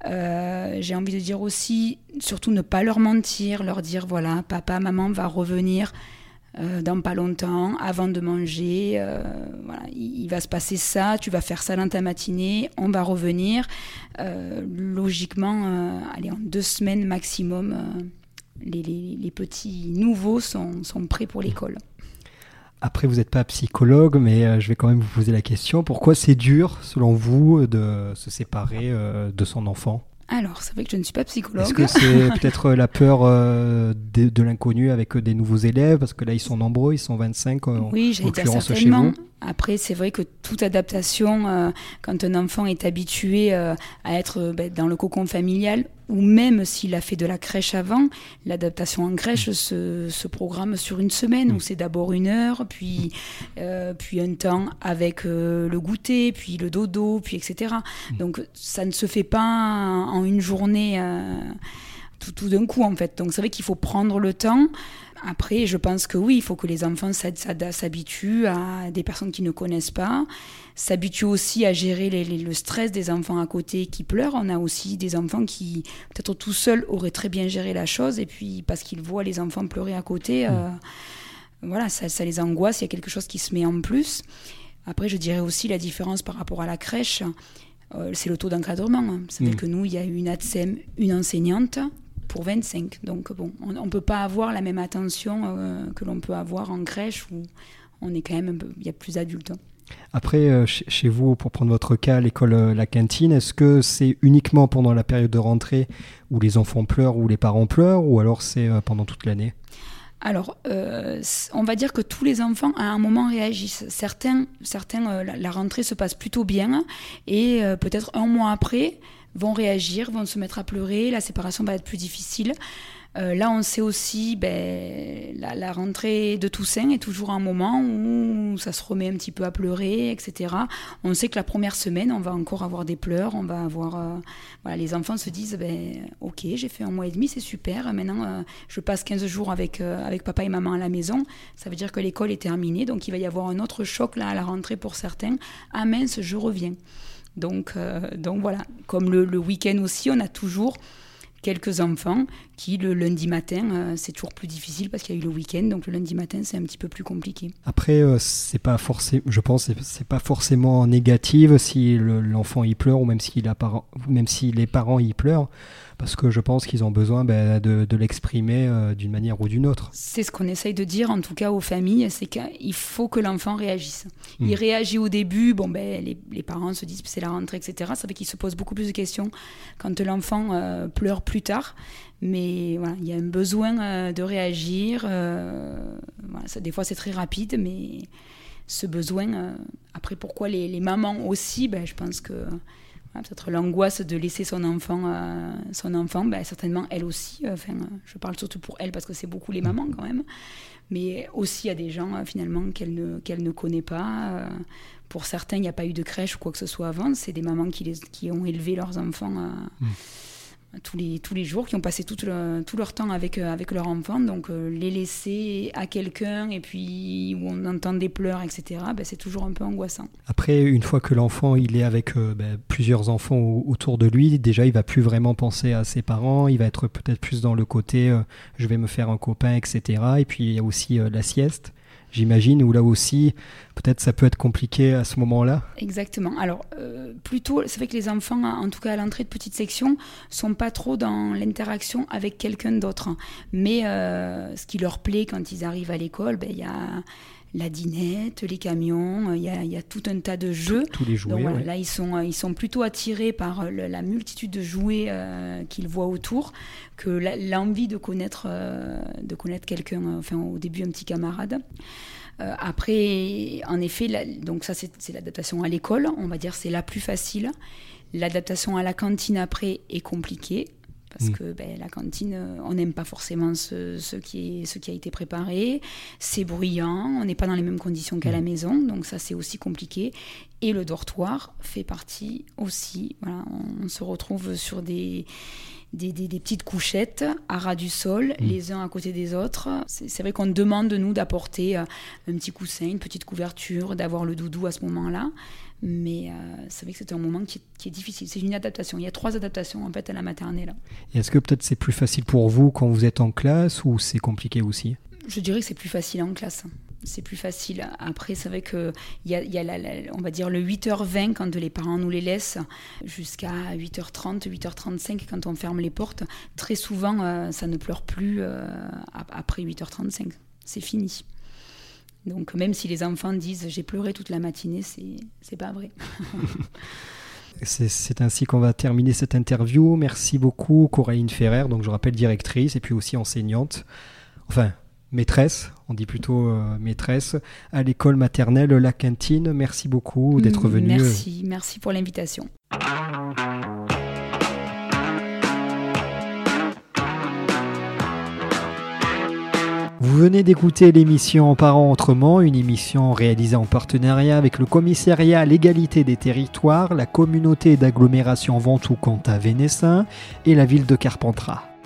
Euh, j'ai envie de dire aussi, surtout ne pas leur mentir, leur dire voilà, papa, maman va revenir euh, dans pas longtemps, avant de manger, euh, voilà, il, il va se passer ça, tu vas faire ça dans ta matinée, on va revenir. Euh, logiquement, euh, allez, en deux semaines maximum, euh, les, les, les petits nouveaux sont, sont prêts pour l'école. Après, vous n'êtes pas psychologue, mais euh, je vais quand même vous poser la question. Pourquoi c'est dur, selon vous, de se séparer euh, de son enfant ? Alors, c'est vrai que je ne suis pas psychologue. Est-ce que c'est peut-être la peur euh, de, de l'inconnu avec des nouveaux élèves ? Parce que là, ils sont nombreux, ils sont vingt-cinq en oui, j'allais dire l'occurrence chez certainement. vous. Après, c'est vrai que toute adaptation, euh, quand un enfant est habitué euh, à être euh, ben, dans le cocon familial, ou même s'il a fait de la crèche avant, l'adaptation en crèche mmh. se, se programme sur une semaine, mmh. où c'est d'abord une heure, puis, euh, puis un temps avec euh, le goûter, puis le dodo, puis et cetera. Mmh. Donc ça ne se fait pas en une journée euh, tout, tout d'un coup, en fait. Donc c'est vrai qu'il faut prendre le temps. Après, je pense que oui, il faut que les enfants s'habituent à des personnes qu'ils ne connaissent pas, s'habituent aussi à gérer les, les, le stress des enfants à côté qui pleurent. On a aussi des enfants qui, peut-être tout seuls, auraient très bien géré la chose, et puis parce qu'ils voient les enfants pleurer à côté, mmh. euh, voilà, ça, ça les angoisse, il y a quelque chose qui se met en plus. Après, je dirais aussi la différence par rapport à la crèche, euh, c'est le taux d'encadrement. C'est-à-dire mmh. que nous, il y a une A T S E M, une enseignante, pour vingt-cinq. Donc bon, on ne peut pas avoir la même attention euh, que l'on peut avoir en crèche où on est quand même un peu, il y a plus d'adultes. Après, euh, ch- chez vous, pour prendre votre cas, l'école, euh, la cantine, est-ce que c'est uniquement pendant la période de rentrée où les enfants pleurent ou les parents pleurent, ou alors c'est euh, pendant toute l'année ? Alors, euh, on va dire que tous les enfants, à un moment, réagissent. Certains, certains euh, la, la rentrée se passe plutôt bien, et euh, peut-être un mois après, vont réagir, vont se mettre à pleurer, la séparation va être plus difficile. Euh, là, on sait aussi, ben, la, la rentrée de Toussaint est toujours un moment où ça se remet un petit peu à pleurer, et cetera. On sait que la première semaine, on va encore avoir des pleurs, on va avoir... Euh, voilà, les enfants se disent, ben, ok, j'ai fait un mois et demi, c'est super, maintenant euh, je passe quinze jours avec, euh, avec papa et maman à la maison, ça veut dire que l'école est terminée, donc il va y avoir un autre choc là à la rentrée pour certains. Ah mince, je reviens. Donc, euh, donc voilà, comme le, le week-end aussi, on a toujours quelques enfants qui, le lundi matin, euh, c'est toujours plus difficile parce qu'il y a eu le week-end, donc le lundi matin, c'est un petit peu plus compliqué. Après, euh, c'est pas forcément, je pense, c'est, c'est pas forcément négatif si le, l'enfant y pleure ou même si, la par- même si les parents y pleurent, parce que je pense qu'ils ont besoin ben, de, de l'exprimer euh, d'une manière ou d'une autre. C'est ce qu'on essaye de dire, en tout cas aux familles, c'est qu'il faut que l'enfant réagisse. Il mmh. réagit au début, bon, ben, les, les parents se disent c'est la rentrée, et cetera. Ça fait qu'ils se posent beaucoup plus de questions quand l'enfant euh, pleure plus tard. Mais voilà, il y a un besoin euh, de réagir. Euh, voilà, ça, des fois, c'est très rapide, mais ce besoin... Euh, après, pourquoi les, les mamans aussi, ben, je pense que... peut-être l'angoisse de laisser son enfant, euh, son enfant ben, certainement elle aussi, euh, enfin, je parle surtout pour elle parce que c'est beaucoup les mamans quand même, mais aussi à des gens euh, finalement qu'elle ne, qu'elle ne connaît pas. Euh, pour certains, il n'y a pas eu de crèche ou quoi que ce soit avant, c'est des mamans qui, les, qui ont élevé leurs enfants euh, mmh. tous, les, tous les jours, qui ont passé tout, le, tout leur temps avec, euh, avec leur enfant, donc euh, les laisser à quelqu'un et puis où on entend des pleurs, et cetera, ben, c'est toujours un peu angoissant. Après, une fois que l'enfant il est avec euh, ben, plusieurs enfants au, autour de lui, déjà il va plus vraiment penser à ses parents, il va être peut-être plus dans le côté euh, je vais me faire un copain, et cetera. Et puis il y a aussi euh, la sieste, j'imagine, où là aussi peut-être ça peut être compliqué à ce moment-là. Exactement. Alors euh, plutôt, c'est vrai que les enfants, en tout cas à l'entrée de petite section, sont pas trop dans l'interaction avec quelqu'un d'autre. Mais euh, ce qui leur plaît quand ils arrivent à l'école, ben il y a la dinette, les camions, il y a, y a tout un tas de jeux. Tous les jouets. Donc, voilà, ouais. Là, ils sont, ils sont plutôt attirés par le, la multitude de jouets euh, qu'ils voient autour que la, l'envie de connaître, euh, de connaître quelqu'un, euh, enfin au début un petit camarade. Euh, après, en effet, la, donc ça c'est, c'est l'adaptation à l'école, on va dire c'est la plus facile. L'adaptation à la cantine après est compliquée. Parce mmh. que ben, la cantine, on n'aime pas forcément ce, ce, qui est, ce qui a été préparé. C'est bruyant, on n'est pas dans les mêmes conditions qu'à mmh. la maison, donc ça c'est aussi compliqué. Et le dortoir fait partie aussi. Voilà, on, on se retrouve sur des, des, des, des petites couchettes à ras du sol, mmh. les uns à côté des autres. C'est, c'est vrai qu'on demande de nous d'apporter un petit coussin, une petite couverture, d'avoir le doudou à ce moment-là. Mais euh, c'est vrai que c'était un moment qui est, qui est difficile. C'est une adaptation. Il y a trois adaptations en fait à la maternelle. Et est-ce que peut-être c'est plus facile pour vous quand vous êtes en classe ou c'est compliqué aussi ? Je dirais que c'est plus facile en classe. C'est plus facile. Après, c'est vrai qu'il y a, y a la, la, on va dire le huit heures vingt quand les parents nous les laissent jusqu'à huit heures trente, huit heures trente-cinq quand on ferme les portes. Très souvent, euh, ça ne pleure plus euh, après huit heures trente-cinq. C'est fini. Donc même si les enfants disent « j'ai pleuré toute la matinée », c'est, c'est pas vrai. c'est, c'est ainsi qu'on va terminer cette interview. Merci beaucoup Coraline Ferrer, donc je rappelle directrice et puis aussi enseignante, enfin maîtresse, on dit plutôt euh, maîtresse, à l'école maternelle La Quintine. Merci beaucoup d'être venue. Merci, merci pour l'invitation. Vous venez d'écouter l'émission Parents Autrement, une émission réalisée en partenariat avec le commissariat à l'égalité des territoires, la communauté d'agglomération Ventoux-Comtat-Vénessin et la ville de Carpentras.